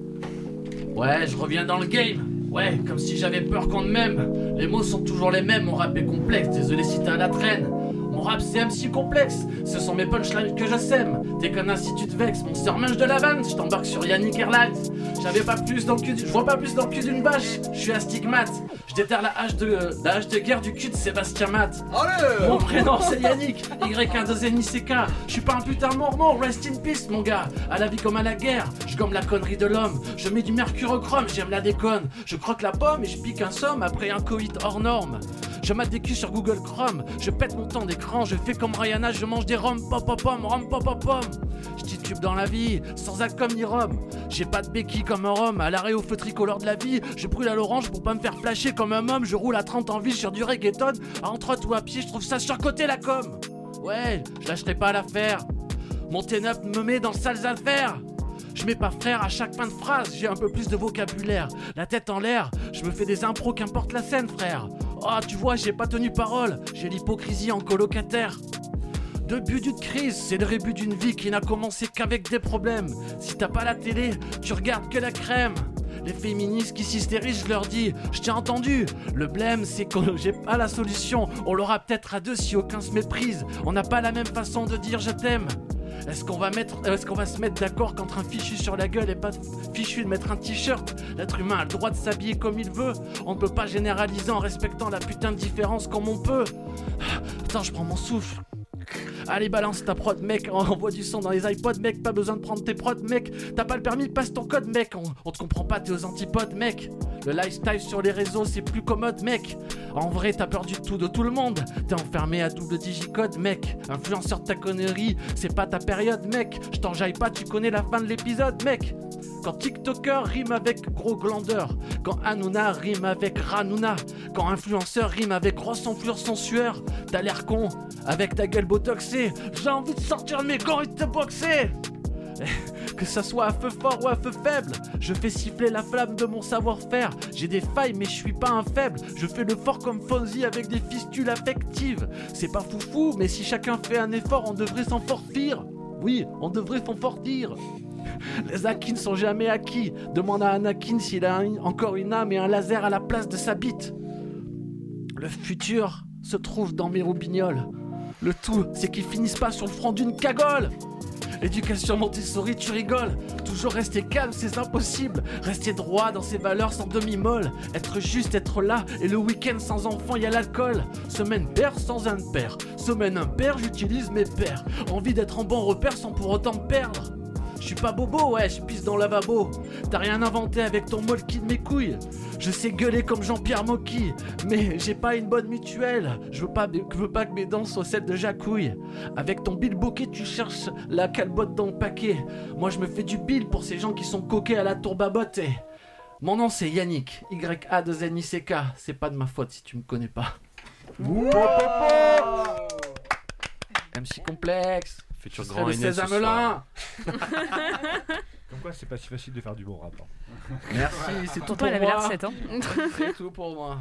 je reviens dans le game. Ouais, comme si j'avais peur qu'on m'aime. Les mots sont toujours les mêmes, mon rap est complexe. Désolé si t'es à la traîne. Mon rap c'est MC complexe. Ce sont mes punchlines que je sème. T'es qu'un ainsi tu te vexes. Mon surmanche de la vanne, je t'embarque sur Yannick Airlines. Je vois pas plus dans le cul d'une bâche. Je suis astigmate. Je déterre la hache de guerre du cul de Sébastien Matt. Mon prénom c'est Yannick, YK2NICK. Je suis pas un putain de mormon, rest in peace mon gars. À la vie comme à la guerre, je gomme la connerie de l'homme. Je mets du mercurochrome, j'aime la déconne. Je croque la pomme et je pique un somme après un coït hors norme. Je mate des culs sur Google Chrome, je pète mon temps d'écran, je fais comme Rihanna, je mange des rhum pop pop pom, rhum pop pop pom. Je titube dans la vie, sans alcool ni rhum. J'ai pas de béquille comme un rhum, à l'arrêt au feu tricolore de la vie. Je brûle à l'orange pour pas me faire flasher comme un homme. Je roule à 30 en ville sur du reggaeton, en trotte ou à pied, je trouve ça surcoté la com. Ouais, je lâcherai pas l'affaire. Mon ten-up me met dans sales affaires. Je mets pas frère à chaque fin de phrase, j'ai un peu plus de vocabulaire. La tête en l'air, je me fais des impros qu'importe la scène frère. Oh tu vois j'ai pas tenu parole, j'ai l'hypocrisie en colocataire. Début d'une crise, c'est le début d'une vie qui n'a commencé qu'avec des problèmes. Si t'as pas la télé, tu regardes que la crème. Les féministes qui s'hystérisent, je leur dis, je t'ai entendu. Le blême, c'est que j'ai pas la solution. On l'aura peut-être à deux si aucun se méprise. On n'a pas la même façon de dire je t'aime. Est-ce qu'on va se mettre d'accord qu'entre un fichu sur la gueule et pas fichu de mettre un t-shirt? L'être humain a le droit de s'habiller comme il veut. On ne peut pas généraliser en respectant la putain de différence comme on peut. Attends, je prends mon souffle. Allez balance ta prod mec, envoie du son dans les iPods mec, pas besoin de prendre tes prods mec. T'as pas le permis, passe ton code mec, on te comprend pas, t'es aux antipodes mec. Le lifestyle sur les réseaux c'est plus commode mec. En vrai t'as peur du tout de tout le monde. T'es enfermé à double digicode mec. Influenceur de ta connerie, c'est pas ta période mec. Je t'enjaille pas, tu connais la fin de l'épisode mec. Quand TikToker rime avec gros glandeur. Quand Hanouna rime avec Ranouna. Quand influenceur rime avec grosse enflure sans sueur. T'as l'air con avec ta gueule botoxée. J'ai envie de sortir de mes gants et de te boxer. Que ça soit à feu fort ou à feu faible, je fais siffler la flamme de mon savoir-faire. J'ai des failles mais je suis pas un faible. Je fais le fort comme Fonzie avec des fistules affectives. C'est pas foufou, mais si chacun fait un effort, on devrait s'en fortir. Oui, on devrait s'en fortir. Les acquis ne sont jamais acquis. Demande à Anakin s'il a encore une âme et un laser à la place de sa bite. Le futur se trouve dans mes roubignoles. Le tout, c'est qu'ils finissent pas sur le front d'une cagole. Éducation Montessori, tu rigoles. Toujours rester calme, c'est impossible. Rester droit dans ses valeurs sans demi-molle. Être juste, être là. Et le week-end sans enfant, y a l'alcool. Semaine paire sans un père. Semaine impair, j'utilise mes pères. Envie d'être en bon repère sans pour autant me perdre. Je suis pas bobo, ouais, je pisse dans le lavabo. T'as rien inventé avec ton molki de mes couilles. Je sais gueuler comme Jean-Pierre Mocky, mais j'ai pas une bonne mutuelle. Je veux pas que mes dents soient celles de Jacouille. Avec ton bill bokeh, tu cherches la calbotte dans le paquet. Moi je me fais du bill pour ces gens qui sont coqués à la tourbabotte. Et mon nom c'est Yannick, Y-A-2-N-I-C-K. C'est pas de ma faute si tu me connais pas. MC Complexe. Futur Je grand serai le aîné ce 16 à soir. Melun. Comme quoi, c'est pas si facile de faire du bon rap. Hein. Merci, c'est tout Pourtant, pour elle avait l'air moi. 7 ans. C'est tout pour moi.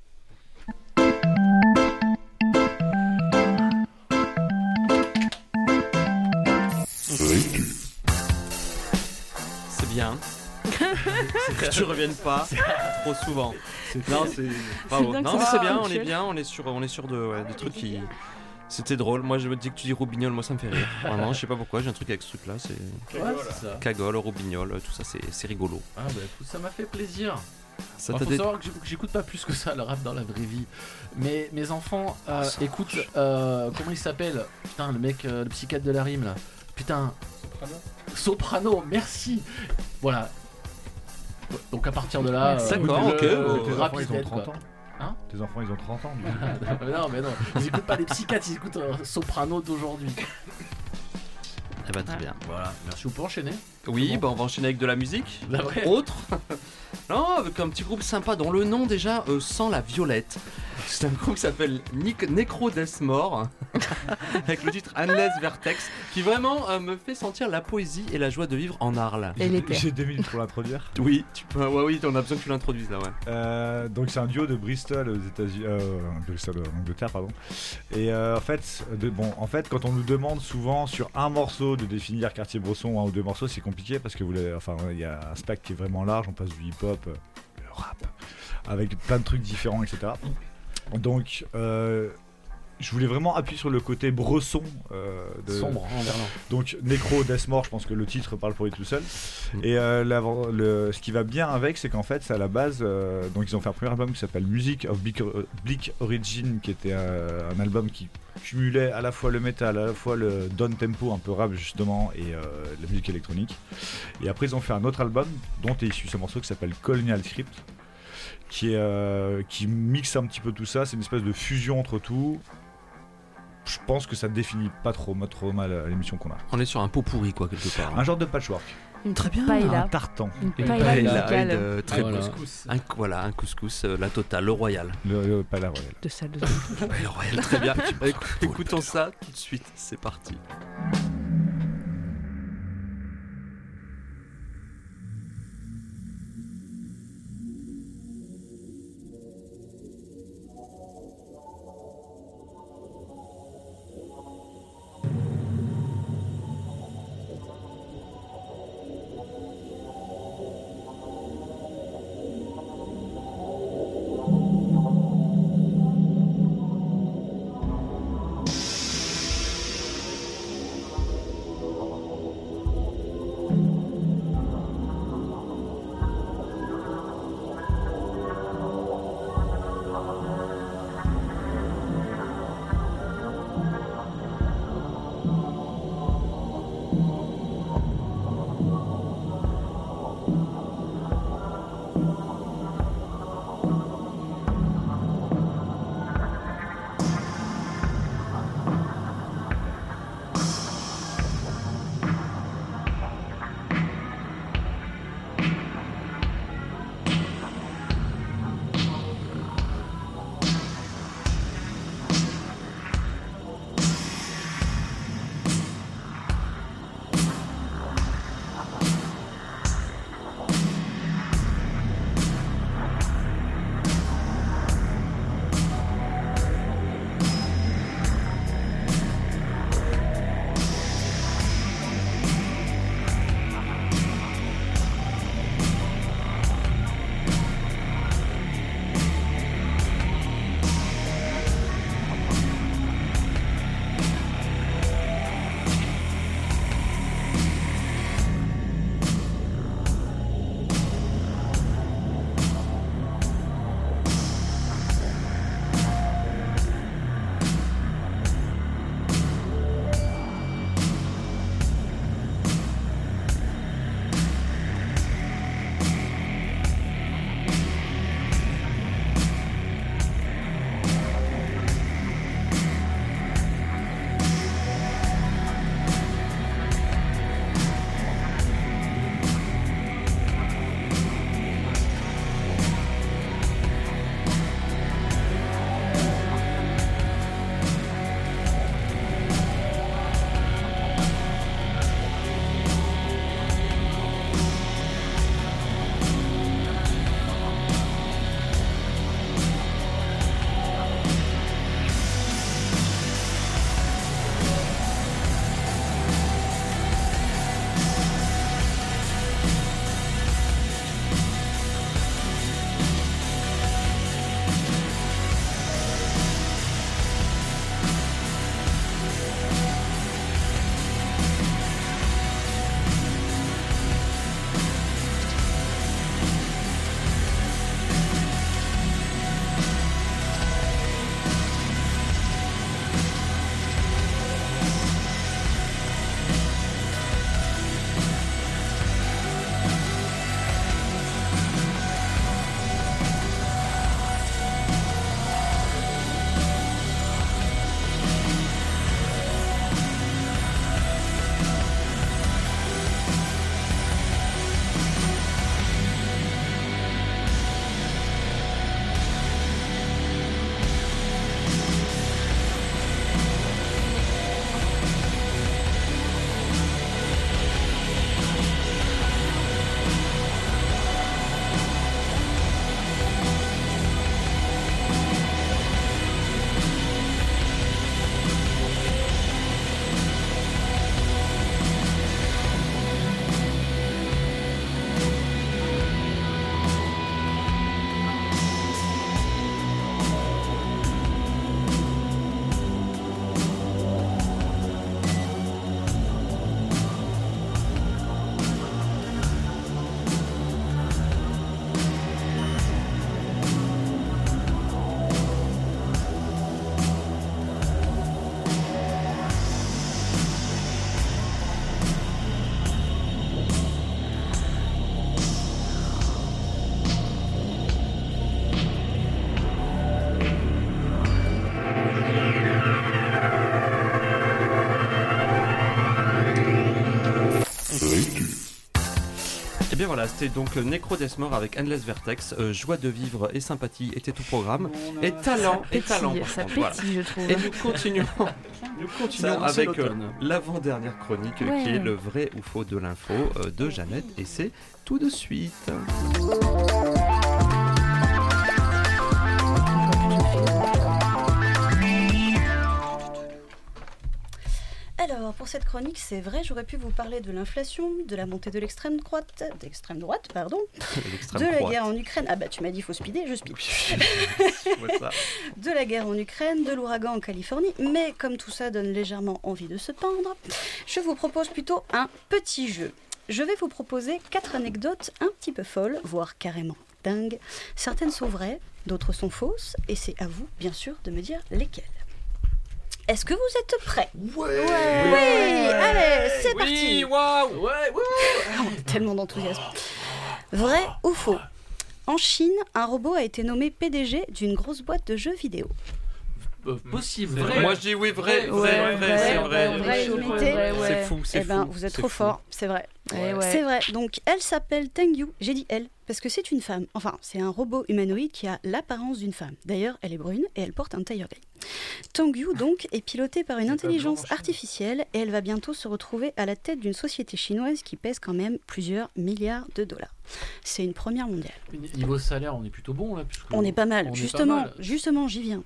C'est bien. Que tu reviennes pas trop souvent. Non, c'est pas C'est beau. bien que Non, ça c'est soit bien, on ponctuel. est bien, on est sur des trucs qui. C'était drôle. Moi, je me dis que tu dis robignol, moi ça me fait rire. Vraiment, je sais pas pourquoi, j'ai un truc avec ce truc-là. C'est Ouais, c'est ça. cagole, robignol, tout ça, c'est rigolo. Ah bah écoute, ça m'a fait plaisir. Ça Faut t'a dé- savoir que j'écoute pas plus que ça le rap dans la vraie vie. Mais mes enfants écoutent. Comment il s'appelle? Putain, le mec, le psychiatre de la rime là. Putain. Soprano, merci. Voilà. Donc à partir de là. D'accord, ok. le Tes rap enfants, is ils ont dead, 30 quoi. ans. Hein? Tes enfants, ils ont 30 ans. du coup. Non, mais non. Ils écoutent pas les psychiatres, ils écoutent Soprano d'aujourd'hui. Eh ben, très bien. Voilà, merci. Vous pouvez enchaîner? Oui, bah on va enchaîner avec de la musique. La vraie. Autre. Non, avec un petit groupe sympa dont le nom déjà sent la violette. C'est un groupe qui s'appelle Necro Deathmore avec le titre Endless Vertex qui vraiment me fait sentir la poésie et la joie de vivre en Arles. Et les pères. J'ai 2 minutes pour l'introduire. Oui, tu peux. Ouais, oui, on a besoin que tu l'introduises là, ouais. Donc c'est un duo de Bristol aux États-Unis, Bristol en Angleterre, pardon. Et en fait, quand on nous demande souvent sur un morceau de définir Cartier-Bresson, un ou deux morceaux, c'est compliqué parce que il y a un spectre qui est vraiment large. On passe du hip-hop, le rap, avec plein de trucs différents, etc. Donc, je voulais vraiment appuyer sur le côté Bresson Sombre, en verlan. Donc Necro Deathmore, je pense que le titre parle pour lui tout seul. Et ce qui va bien avec, c'est qu'en fait, c'est à la base. Donc ils ont fait un premier album qui s'appelle Music of Bleak Origin, qui était un album qui cumulait à la fois le métal, à la fois le down tempo, un peu rap justement, et la musique électronique. Et après, ils ont fait un autre album dont est issu ce morceau qui s'appelle Colonial Script, qui mixe un petit peu tout ça. C'est une espèce de fusion entre tout. Je pense que ça définit pas trop mal l'émission qu'on a. On est sur un pot pourri quoi quelque part. Un genre de patchwork. Très bien. Paella. Un tartan. Une Une paella paella musicale et de très Voilà. couscous. Un couscous, la totale, le royal. Le palais royal. de salle de Le royal, très bien. Écoutons ça tout de suite, c'est parti. Et bien voilà, c'était donc Necro Deathmore avec Endless Vertex, joie de vivre et sympathie était tout programme, et talent, Ça pétille, voilà. je trouve. Et nous continuons avec l'avant-dernière chronique qui Ouais. est le vrai ou faux de l'info de Jeannette, et c'est tout de suite. Alors, pour cette chronique, c'est vrai, j'aurais pu vous parler de l'inflation, de la montée de l'extrême droite, L'extrême de la droite. guerre en Ukraine. Ah bah tu m'as dit il faut speeder, je speed. Ouais, ça. De la guerre en Ukraine, de l'ouragan en Californie, mais comme tout ça donne légèrement envie de se pendre, je vous propose plutôt un petit jeu. Je vais vous proposer 4 anecdotes un petit peu folles, voire carrément dingues. Certaines sont vraies, d'autres sont fausses, et c'est à vous, bien sûr, de me dire lesquelles. Est-ce que vous êtes prêts ? Oui, allez, c'est parti. waouh. Tellement d'enthousiasme. Vrai ou faux ? En Chine, un robot a été nommé PDG d'une grosse boîte de jeux vidéo. Possible. C'est Vrai. Moi je dis oui, vrai, c'est vrai. C'est fou, c'est Eh ben, fou, vous êtes c'est trop fou. fort, c'est vrai. Eh ouais. C'est vrai. Donc, elle s'appelle Teng Yu. J'ai dit elle, parce que c'est une femme. Enfin, c'est un robot humanoïde qui a l'apparence d'une femme. D'ailleurs, elle est brune et elle porte un tailleur gris. Teng Yu, donc, est pilotée par une intelligence artificielle et elle va bientôt se retrouver à la tête d'une société chinoise qui pèse quand même plusieurs milliards de dollars. C'est une première mondiale. Niveau salaire, on est plutôt bon là. On est pas mal. on est Justement, pas mal. justement, j'y viens.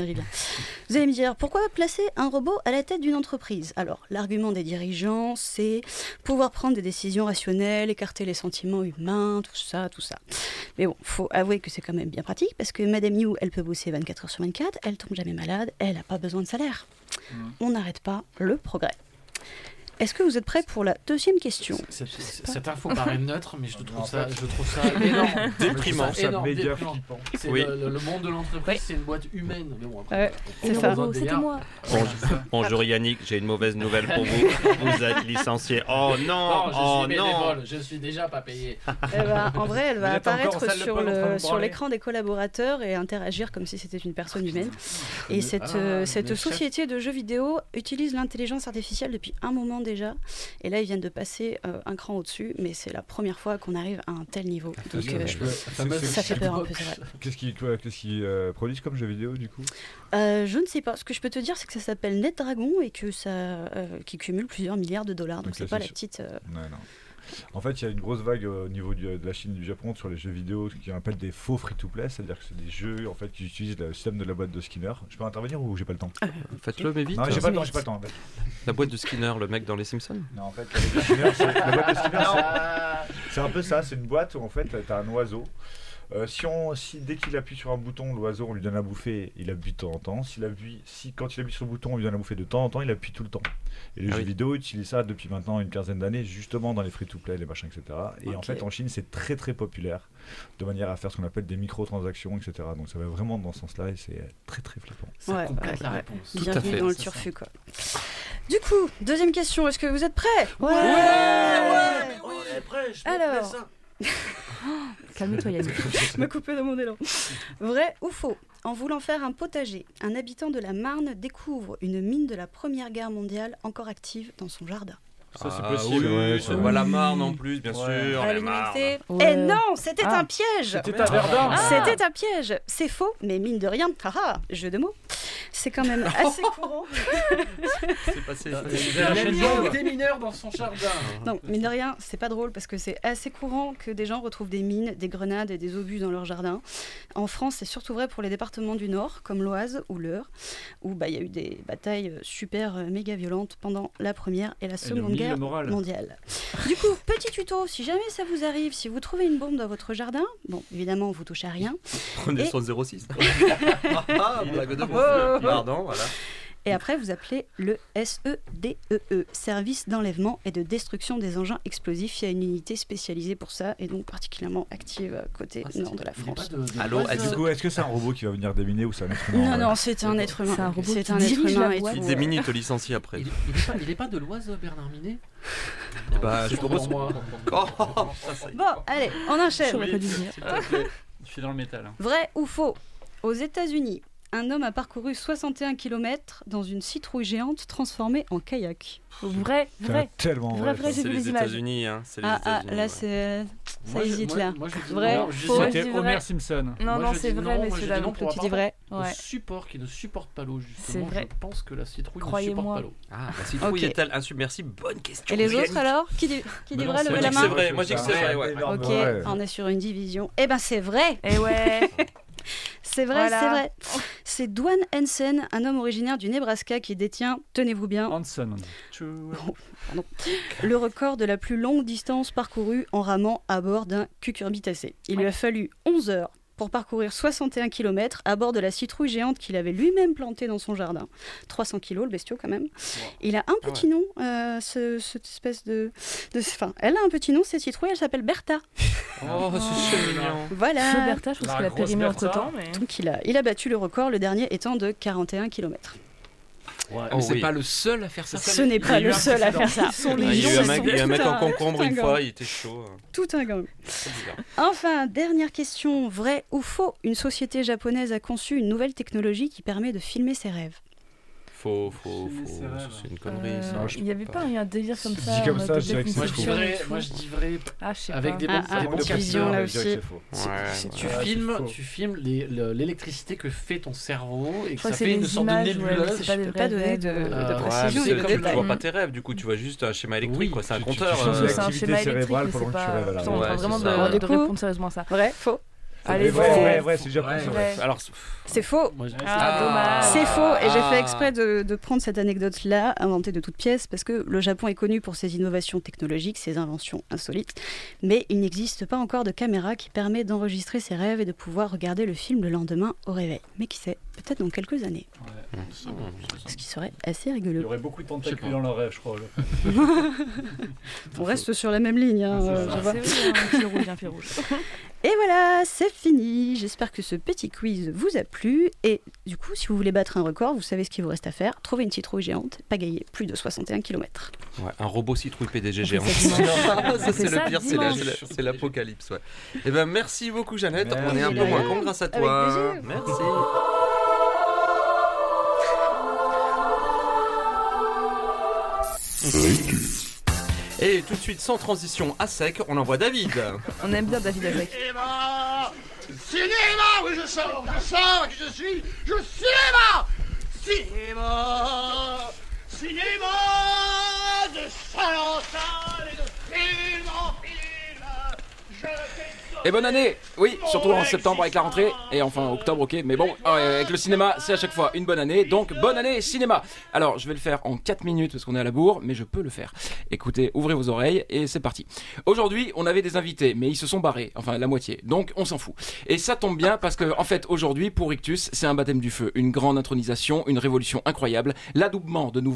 Vous allez me dire, pourquoi placer un robot à la tête d'une entreprise ? Alors, l'argument des dirigeants, c'est pouvoir prendre des décisions rationnelles, écarter les sentiments humains, tout ça. Mais bon, faut avouer que c'est quand même bien pratique, parce que Madame Yu, elle peut bosser 24 heures sur 24, elle tombe jamais malade, elle n'a pas besoin de salaire. On n'arrête pas le progrès. Est-ce que vous êtes prêts pour la deuxième question ? Cette info paraît neutre, mais je trouve ça énorme. Déprimant. Ça Énorme, média déprimant. C'est Oui. le monde de l'entreprise, c'est une boîte humaine. Mais bon, après, Ouais, c'est ça. C'était moi. Bonjour Yannick, j'ai une mauvaise nouvelle pour vous. Vous êtes licencié. Oh non, je oh suis non. bénévole, je suis déjà pas payé. Eh ben, en vrai, elle va Vous êtes encore en apparaître salle de sur, pole en train de sur branler. l'écran des collaborateurs et interagir comme si c'était une personne humaine. Et cette mes société de jeux vidéo utilise l'intelligence artificielle depuis un moment déjà. Et là, ils viennent de passer un cran au-dessus, mais c'est la première fois qu'on arrive à un tel niveau. Donc, ça fait peur un peu, c'est vrai. Qu'est-ce qu'ils produisent comme jeux vidéo du coup ? Je ne sais pas. Ce que je peux te dire, c'est que ça s'appelle NetDragon et que ça qui cumule plusieurs milliards de dollars. Donc, Donc c'est ça, pas c'est la sûr. petite. Non. En fait, il y a une grosse vague au niveau de la Chine et du Japon sur les jeux vidéo qui appellent des faux free-to-play, c'est-à-dire que c'est des jeux en fait qui utilisent le système de la boîte de Skinner. Je peux intervenir ou j'ai pas le temps ? Faites-le mais vite. Non, j'ai pas le temps. En fait. La boîte de Skinner, le mec dans les Simpsons. Non, en fait, la boîte de Skinner, c'est un peu ça. C'est une boîte où en fait, t'as un oiseau. Si dès qu'il appuie sur un bouton, l'oiseau, on lui donne à bouffer, il appuie de temps en temps. Quand il appuie sur le bouton, on lui donne à bouffer de temps en temps, il appuie tout le temps. Et les jeux vidéo utilisent ça depuis maintenant une quinzaine d'années, justement dans les free-to-play, les machins, etc. Et en fait, en Chine, c'est très très populaire, de manière à faire ce qu'on appelle des microtransactions, etc. Donc ça va vraiment dans ce sens-là et c'est très très flippant. Ça complète la réponse. Tout à Bienvenue fait, dans le c'est turfu, quoi. Du coup, deuxième question, est-ce que vous êtes prêts ? On est prêt. Alors. ça. Calme-toi, Yannick. Je me coupais de mon élan. Vrai ou faux ? En voulant faire un potager, un habitant de la Marne découvre une mine de la Première Guerre mondiale encore active dans son jardin. Ça, c'est possible. Oui, c'est pas la Marne en plus, bien sûr. Ah, la Marne. l'humilité. Ouais. Eh non, c'était un piège. C'était à Verdun. C'était un piège. C'est faux, mais mine de rien, haha, jeu de mots. C'est quand même assez courant. C'est passé. Des mineurs dans son jardin. Non, mine de rien, c'est pas drôle parce que c'est assez courant que des gens retrouvent des mines, des grenades et des obus dans leur jardin. En France, c'est surtout vrai pour les départements du Nord, comme l'Oise ou l'Eure, où il y a eu des batailles super méga violentes pendant la Première et la Seconde Guerre mondiale. Du coup, petit tuto, si jamais ça vous arrive, si vous trouvez une bombe dans votre jardin, bon, évidemment, vous touchez à rien. Prenez Et- son 06. Blague de bon. Pardon, voilà. Et après, vous appelez le SEDEE, Service d'enlèvement et de destruction des engins explosifs. Il y a une unité spécialisée pour ça et donc particulièrement active côté nord de la France. Allô, Du coup, est-ce que c'est un robot qui va venir déminer ou c'est un être humain? Non, c'est un être humain. C'est un robot C'est qui un être dirige humain la et boîte. tout. Il démine, il te licencie après. Il est pas de l'Oise, Bernard Minet? Bah, je propose. Pour moi. Oh, ça, ça y est. Bon, allez, on enchaîne. J'aurais pas dû dire. S'il te plaît. Je suis dans le métal. Vrai ou faux ? Aux États-Unis, un homme a parcouru 61 km dans une citrouille géante transformée en kayak. Vrai, tellement vrai. j'ai C'est vu les les images. États-Unis, hein. C'est les Là, États-Unis. c'est... Ça Moi, hésite, là. Moi, je dis Vrai, non, je dis faux. non. C'était je dis Homer vrai. Simpson. Non, Moi, je c'est dis vrai, non, messieurs, moi, je dis dames. non pour Tu dis vrai. rapport Ouais. au support qui ne supporte pas l'eau, justement. C'est vrai. Je pense que la citrouille ne Croyez-moi. supporte pas l'eau. Ah, la citrouille Ok. est-elle insubmersible? Bonne question. Et les autres, Yannick. alors Qui dit Mais non, vrai, c'est levez Moi, la je dis que main. c'est vrai. Moi, je dis que c'est vrai, ouais. Ok, Ouais. on est sur une division. Eh ben, c'est vrai. Et ouais. C'est vrai, Voilà. c'est vrai. C'est Dwayne Hansen, un homme originaire du Nebraska qui détient, tenez-vous bien, Hanson, on dit. le record de la plus longue distance parcourue en ramant à bord d'un cucurbitacé. Il lui a fallu 11 heures pour parcourir 61 km à bord de la citrouille géante qu'il avait lui-même plantée dans son jardin. 300 kg, le bestiau quand même. Il a un petit nom, cette espèce de... Enfin, elle a un petit nom, cette citrouille, elle s'appelle Bertha. Oh, c'est mignon. Voilà. Bertha, je pense La qu'elle a grosse périmé Bertha. entre-temps. Mais... Donc il a battu le record, le dernier étant de 41 km. Ouais, Oh, Mais c'est oui. pas le seul à faire ça. Ce n'est pas Il y a eu le un seul à précédent. faire ça. Il y a eu un mec en concombre tout un une gang. fois, il était chaud. Tout un gang. C'est bizarre. Enfin, dernière question, vrai ou faux? Une société japonaise a conçu une nouvelle technologie qui permet de filmer ses rêves. Faux. Filmer ses rêves. C'est une connerie. ça. Il n'y avait pas un délire comme Dit ça. comme en mode ça, de je dirais que c'est Moi, je dis vrai. déconstruction et tout. Moi, je dis vrai. Ah, je sais Avec pas. des bons, Ah, des bons division, capteurs. là Je dirais que aussi. c'est faux. Ouais. Tu filmes l'électricité que fait ton cerveau et que crois ça que c'est fait une les sorte de images, ouais, mais nébuleuse. c'est pas des Je peux vrais pas donner rêves. de Ouais, précision mais et de c'est comme tu détails. vois pas tes rêves, du coup tu vois juste un schéma électrique, Oui, quoi. C'est un tu compteur. changes C'est un l'activité schéma électrique, cérébrale mais pendant c'est que tu pas... rêves à la Putain, on est en Ouais, train vraiment c'est ça. de Du coup- répondre sérieusement à ça. Vrai, faux. Allez, vrai, c'est déjà Ouais. plus Ouais. Alors, C'est faux. Moi, je- Ah, dommage. C'est faux, et j'ai Ah. fait exprès de prendre cette anecdote-là, inventée de toutes pièces, parce que le Japon est connu pour ses innovations technologiques, ses inventions insolites, mais il n'existe pas encore de caméra qui permet d'enregistrer ses rêves et de pouvoir regarder le film le lendemain au réveil. Mais qui sait, peut-être dans quelques années. Ce qui serait assez Il y rigolo. aurait beaucoup de tentacules dans leur rêve, je crois. On reste sur la même ligne, hein, C'est ça. je vois. C'est vrai, un fil rouge, un fil rouge. Et voilà, c'est fini. J'espère que ce petit quiz vous a plu. Et du coup, si vous voulez battre un record, vous savez ce qu'il vous reste à faire. Trouver une citrouille géante, pagayer plus de 61 km. ouais, un robot citrouille PDG géant. fait ça dimanche. Ça, On c'est fait ça le pire, dimanche. c'est l'apocalypse. Ouais. Et ben merci beaucoup Jeannette, on est un peu Merci. moins con grâce à toi. Avec plaisir. Merci. Et tout de suite, sans transition, à sec, on envoie David. On aime bien David Azek. Cinéma Cinéma Oui, je sors, qui je suis cinéma Cinéma Cinéma de salle en salle et de film en film Je Et bonne année. Oui, surtout en septembre avec la rentrée. Et enfin octobre, ok. Mais bon, avec le cinéma, c'est à chaque fois une bonne année. Donc bonne année cinéma. Alors je vais le faire en 4 minutes parce qu'on est à la bourre, mais je peux le faire. Écoutez, ouvrez vos oreilles et c'est parti. Aujourd'hui, on avait des invités, mais ils se sont barrés. Enfin, la moitié. Donc on s'en fout. Et ça tombe bien parce que, en fait, aujourd'hui, pour Rictus, c'est un baptême du feu. Une grande intronisation, une révolution incroyable. L'adoubement de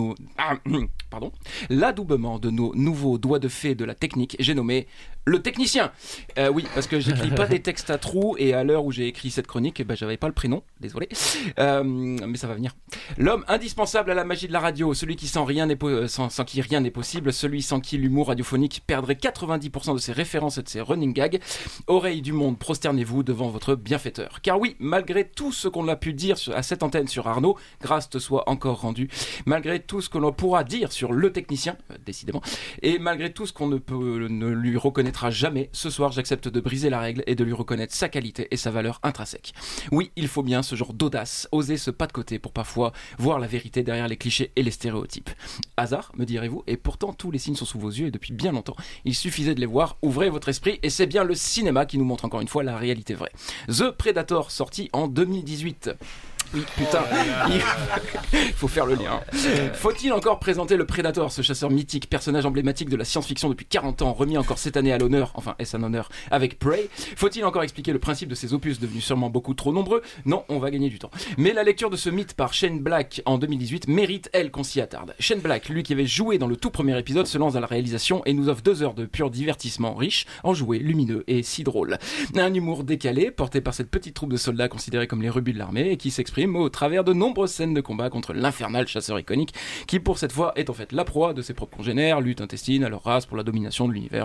l'adoubement de nos nouveaux doigts de fée de la technique. J'ai nommé le technicien. Oui, parce que j'écris pas des textes à trous et à l'heure où j'ai écrit cette chronique, j'avais pas le prénom, désolé. Mais ça va venir. L'homme indispensable à la magie de la radio, celui qui sans qui rien n'est possible, celui sans qui l'humour radiophonique perdrait 90% de ses références et de ses running gags. Oreilles du monde, prosternez-vous devant votre bienfaiteur. Car oui, malgré tout ce qu'on a pu dire à cette antenne sur Arnaud, grâce te soit encore rendue, malgré tout ce que l'on pourra dire sur le technicien, décidément, et malgré tout ce qu'on ne lui reconnaîtra jamais, ce soir j'accepte de briser la règle et de lui reconnaître sa qualité et sa valeur intrinsèque. Oui, il faut bien ce genre d'audace, oser ce pas de côté pour parfois voir la vérité derrière les clichés et les stéréotypes. Hasard, me direz-vous, et pourtant tous les signes sont sous vos yeux et depuis bien longtemps. Il suffisait de les voir, ouvrez votre esprit et c'est bien le cinéma qui nous montre encore une fois la réalité vraie. The Predator, sorti en 2018. Oui, putain, il faut faire le lien. Faut-il encore présenter le Predator, ce chasseur mythique, personnage emblématique de la science-fiction depuis 40 ans, remis encore cette année à l'honneur, enfin est-ce un honneur, avec Prey? Faut-il encore expliquer le principe de ces opus devenus sûrement beaucoup trop nombreux? Non, on va gagner du temps. Mais la lecture de ce mythe par Shane Black en 2018 mérite, elle, qu'on s'y attarde. Shane Black, lui qui avait joué dans le tout premier épisode, se lance dans la réalisation et nous offre 2 heures de pur divertissement riche, enjoué, lumineux et si drôle. Un humour décalé, porté par cette petite troupe de soldats considérés comme les rebuts de l'armée et qui s'exprime s'exprime au travers de nombreuses scènes de combat contre l'infernal chasseur iconique qui pour cette fois est en fait la proie de ses propres congénères, lutte intestine à leur race pour la domination de l'univers.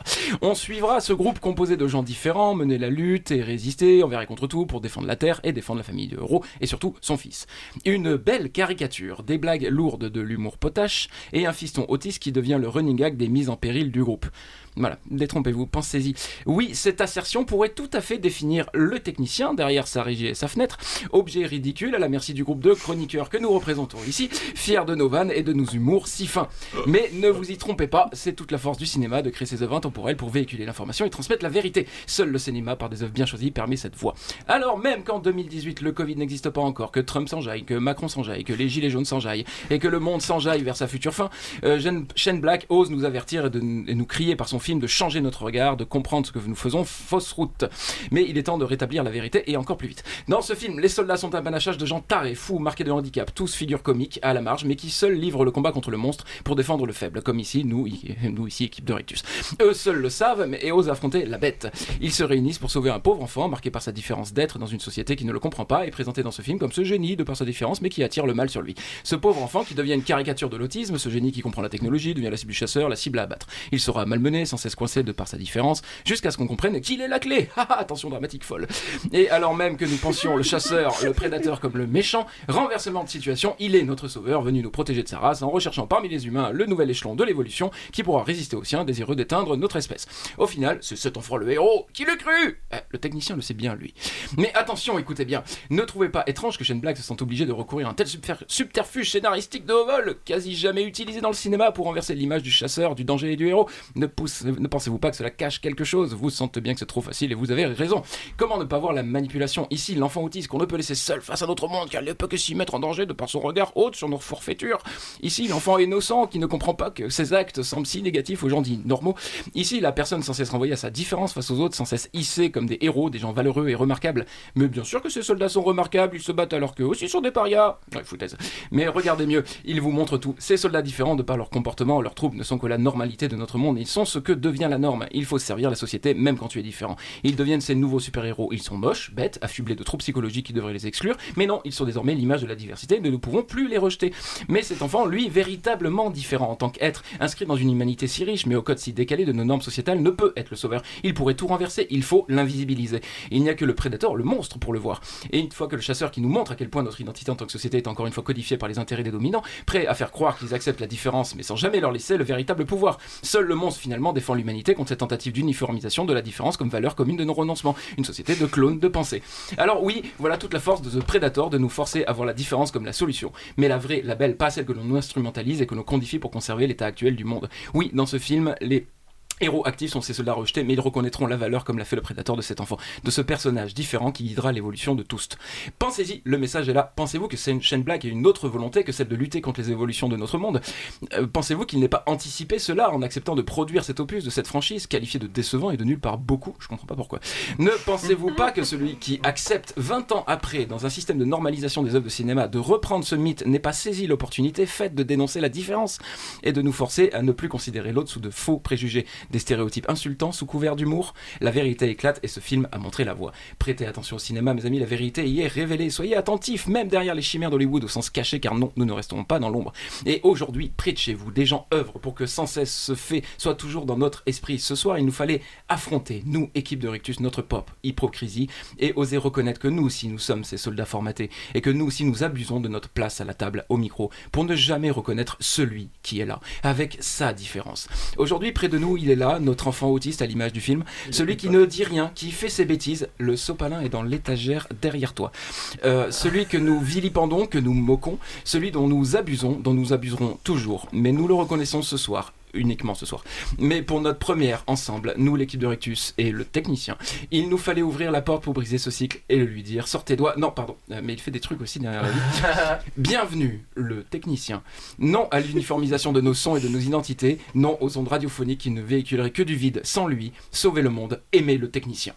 On suivra ce groupe composé de gens différents mener la lutte et résister envers et contre tout pour défendre la Terre et défendre la famille de héros et surtout son fils. Une belle caricature, des blagues lourdes de l'humour potache et un fiston autiste qui devient le running gag des mises en péril du groupe. Voilà, détrompez-vous, pensez-y. Oui, cette assertion pourrait tout à fait définir le technicien derrière sa régie et sa fenêtre, objet ridicule à la merci du groupe de chroniqueurs que nous représentons ici, fiers de nos vannes et de nos humours si fins. Mais ne vous y trompez pas, c'est toute la force du cinéma de créer ses œuvres intemporelles pour véhiculer l'information et transmettre la vérité. Seul le cinéma, par des œuvres bien choisies, permet cette voie. Alors même qu'en 2018, le Covid n'existe pas encore, que Trump s'enjaille, que Macron s'enjaille, que les gilets jaunes s'enjaillent, et que le monde s'enjaille vers sa future fin, Shane Black ose nous avertir et nous crier par son film de changer notre regard, de comprendre ce que nous faisons, fausse route. Mais il est temps de rétablir la vérité et encore plus vite. Dans ce film, les soldats sont un panachage de gens tarés, fous, marqués de handicap, tous figures comiques à la marge, mais qui seuls livrent le combat contre le monstre pour défendre le faible, comme ici, nous ici, équipe de Rictus. Eux seuls le savent et osent affronter la bête. Ils se réunissent pour sauver un pauvre enfant marqué par sa différence d'être dans une société qui ne le comprend pas et présenté dans ce film comme ce génie de par sa différence mais qui attire le mal sur lui. Ce pauvre enfant qui devient une caricature de l'autisme, ce génie qui comprend la technologie, devient la cible du chasseur, la cible à abattre. Il sera malmené, sans cesse coincé de par sa différence, jusqu'à ce qu'on comprenne qu'il est la clé. Attention dramatique folle. Et alors même que nous pensions le chasseur, le prédateur comme le méchant, renversement de situation, il est notre sauveur venu nous protéger de sa race en recherchant parmi les humains le nouvel échelon de l'évolution qui pourra résister aux siens désireux d'éteindre notre espèce. Au final, c'est cet enfant le héros. Qui le crut ? Le technicien le sait bien lui. Mais attention, écoutez bien, ne trouvez pas étrange que Shane Black se sente obligé de recourir à un tel subterfuge scénaristique de haut vol, quasi jamais utilisé dans le cinéma pour renverser l'image du chasseur, du danger et du héros. Ne pensez-vous pas que cela cache quelque chose ? Vous sentez bien que c'est trop facile et vous avez raison. Comment ne pas voir la manipulation ? Ici, l'enfant autiste qu'on ne peut laisser seul face à notre monde car il ne peut que s'y mettre en danger de par son regard haute sur nos forfaitures. Ici, l'enfant innocent qui ne comprend pas que ses actes semblent si négatifs aux gens dits normaux. Ici, la personne sans cesse renvoyée à sa différence face aux autres, sans cesse hissée comme des héros, des gens valeureux et remarquables. Mais bien sûr que ces soldats sont remarquables, ils se battent alors qu'eux aussi sont des parias. Ouais, foutaise. Mais regardez mieux, ils vous montrent tout. Ces soldats différents de par leur comportement, leurs troubles ne sont que la normalité de notre monde. Ils sont ce que devient la norme. Il faut servir la société même quand tu es différent. Ils deviennent ces nouveaux super-héros. Ils sont moches, bêtes, affublés de troubles psychologiques qui devraient les exclure. Mais non, ils sont désormais l'image de la diversité et nous ne pouvons plus les rejeter. Mais cet enfant, lui, véritablement différent en tant qu'être, inscrit dans une humanité si riche mais au code si décalé de nos normes sociétales, ne peut être le sauveur. Il pourrait tout renverser, il faut l'invisibiliser. Il n'y a que le prédateur, le monstre pour le voir. Et une fois que le chasseur qui nous montre à quel point notre identité en tant que société est encore une fois codifiée par les intérêts des dominants, prêt à faire croire qu'ils acceptent la différence mais sans jamais leur laisser le véritable pouvoir. Seul le monstre finalement défend l'humanité contre cette tentative d'uniformisation de la différence comme valeur commune de nos renoncements. Une société de clones de pensée. Alors oui, voilà toute la force de The Predator de nous forcer à voir la différence comme la solution. Mais la vraie, la belle, pas celle que l'on instrumentalise et que l'on codifie pour conserver l'état actuel du monde. Oui, dans ce film, les héros actifs sont ces soldats rejetés, mais ils reconnaîtront la valeur comme l'a fait le prédateur de cet enfant, de ce personnage différent qui guidera l'évolution de tous. Pensez-y, le message est là. Pensez-vous que Shane Black ait une autre volonté que celle de lutter contre les évolutions de notre monde ? Pensez-vous qu'il n'ait pas anticipé cela en acceptant de produire cet opus de cette franchise, qualifié de décevant et de nul par beaucoup ? Je comprends pas pourquoi. Ne pensez-vous pas que celui qui accepte 20 ans après, dans un système de normalisation des œuvres de cinéma, de reprendre ce mythe, n'ait pas saisi l'opportunité faite de dénoncer la différence et de nous forcer à ne plus considérer l'autre sous de faux préjugés, des stéréotypes insultants sous couvert d'humour? La vérité éclate et ce film a montré la voie. Prêtez attention au cinéma, mes amis, la vérité y est révélée. Soyez attentifs, même derrière les chimères d'Hollywood au sens caché, car non, nous ne resterons pas dans l'ombre. Et aujourd'hui, près de chez vous, des gens œuvrent pour que sans cesse ce fait soit toujours dans notre esprit. Ce soir, il nous fallait affronter, nous, équipe de Rictus, notre pop hypocrisie et oser reconnaître que nous aussi, nous sommes ces soldats formatés et que nous aussi, nous abusons de notre place à la table, au micro, pour ne jamais reconnaître celui qui est là, avec sa différence. Aujourd'hui, près de nous, il est là, notre enfant autiste à l'image du film, celui qui ne dit rien, qui fait ses bêtises. Le sopalin est dans l'étagère derrière toi. Celui que nous vilipendons, que nous moquons, celui dont nous abusons, dont nous abuserons toujours. Mais nous le reconnaissons ce soir. Uniquement ce soir. Mais pour notre première ensemble, nous l'équipe de Rictus et le technicien, il nous fallait ouvrir la porte pour briser ce cycle et le lui dire sortez doigts. Non, pardon, mais il fait des trucs aussi derrière la vie. Bienvenue, le technicien. Non à l'uniformisation de nos sons et de nos identités, non aux ondes radiophoniques qui ne véhiculeraient que du vide. Sans lui, sauvez le monde, aimez le technicien.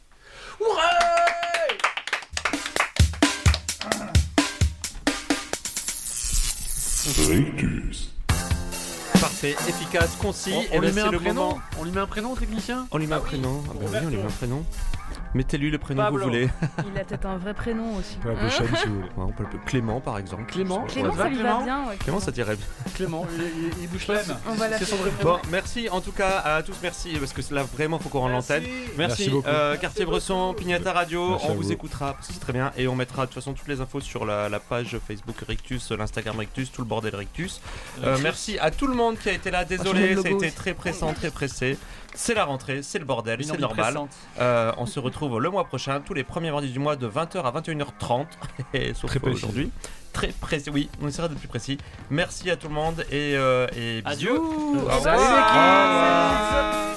Rictus. Parfait, efficace, concis. On lui met un prénom. On lui met un prénom au technicien. On lui met un prénom. Ah bah oui, on lui met un prénom. Mettez-lui le prénom que vous Pablo. voulez. Il a peut-être un vrai prénom aussi. On peut appeler Sean si vous voulez. Ouais, on peut l'appeler Clément par exemple. Clément. Clément, Ouais. ça lui va Clément. bien. Ouais, Clément, ça dirait bien. Clément, il bouge pas. On va C'est son l'appeler. vrai prénom. Bon, merci en tout cas à tous, merci parce que là vraiment faut qu'on rende l'antenne. Merci beaucoup. Cartier-Bresson, Pignata Radio, Merci on à vous vous. écoutera parce que c'est très bien et on mettra de toute façon toutes les infos sur la page Facebook Rictus, l'Instagram Rictus, tout le bordel Rictus. Merci à tout le monde qui a été là, désolé, ça a été très pressant, très pressé. C'est la rentrée, c'est le bordel, c'est normal. On se retrouve le mois prochain, tous les premiers mardis du mois de 20h à 21h30. Et sauf Très précis. aujourd'hui. Très précis, oui, on essaiera d'être plus précis. Merci à tout le monde et bisous. Adieu. Au revoir. Salut l'équipe. Au revoir.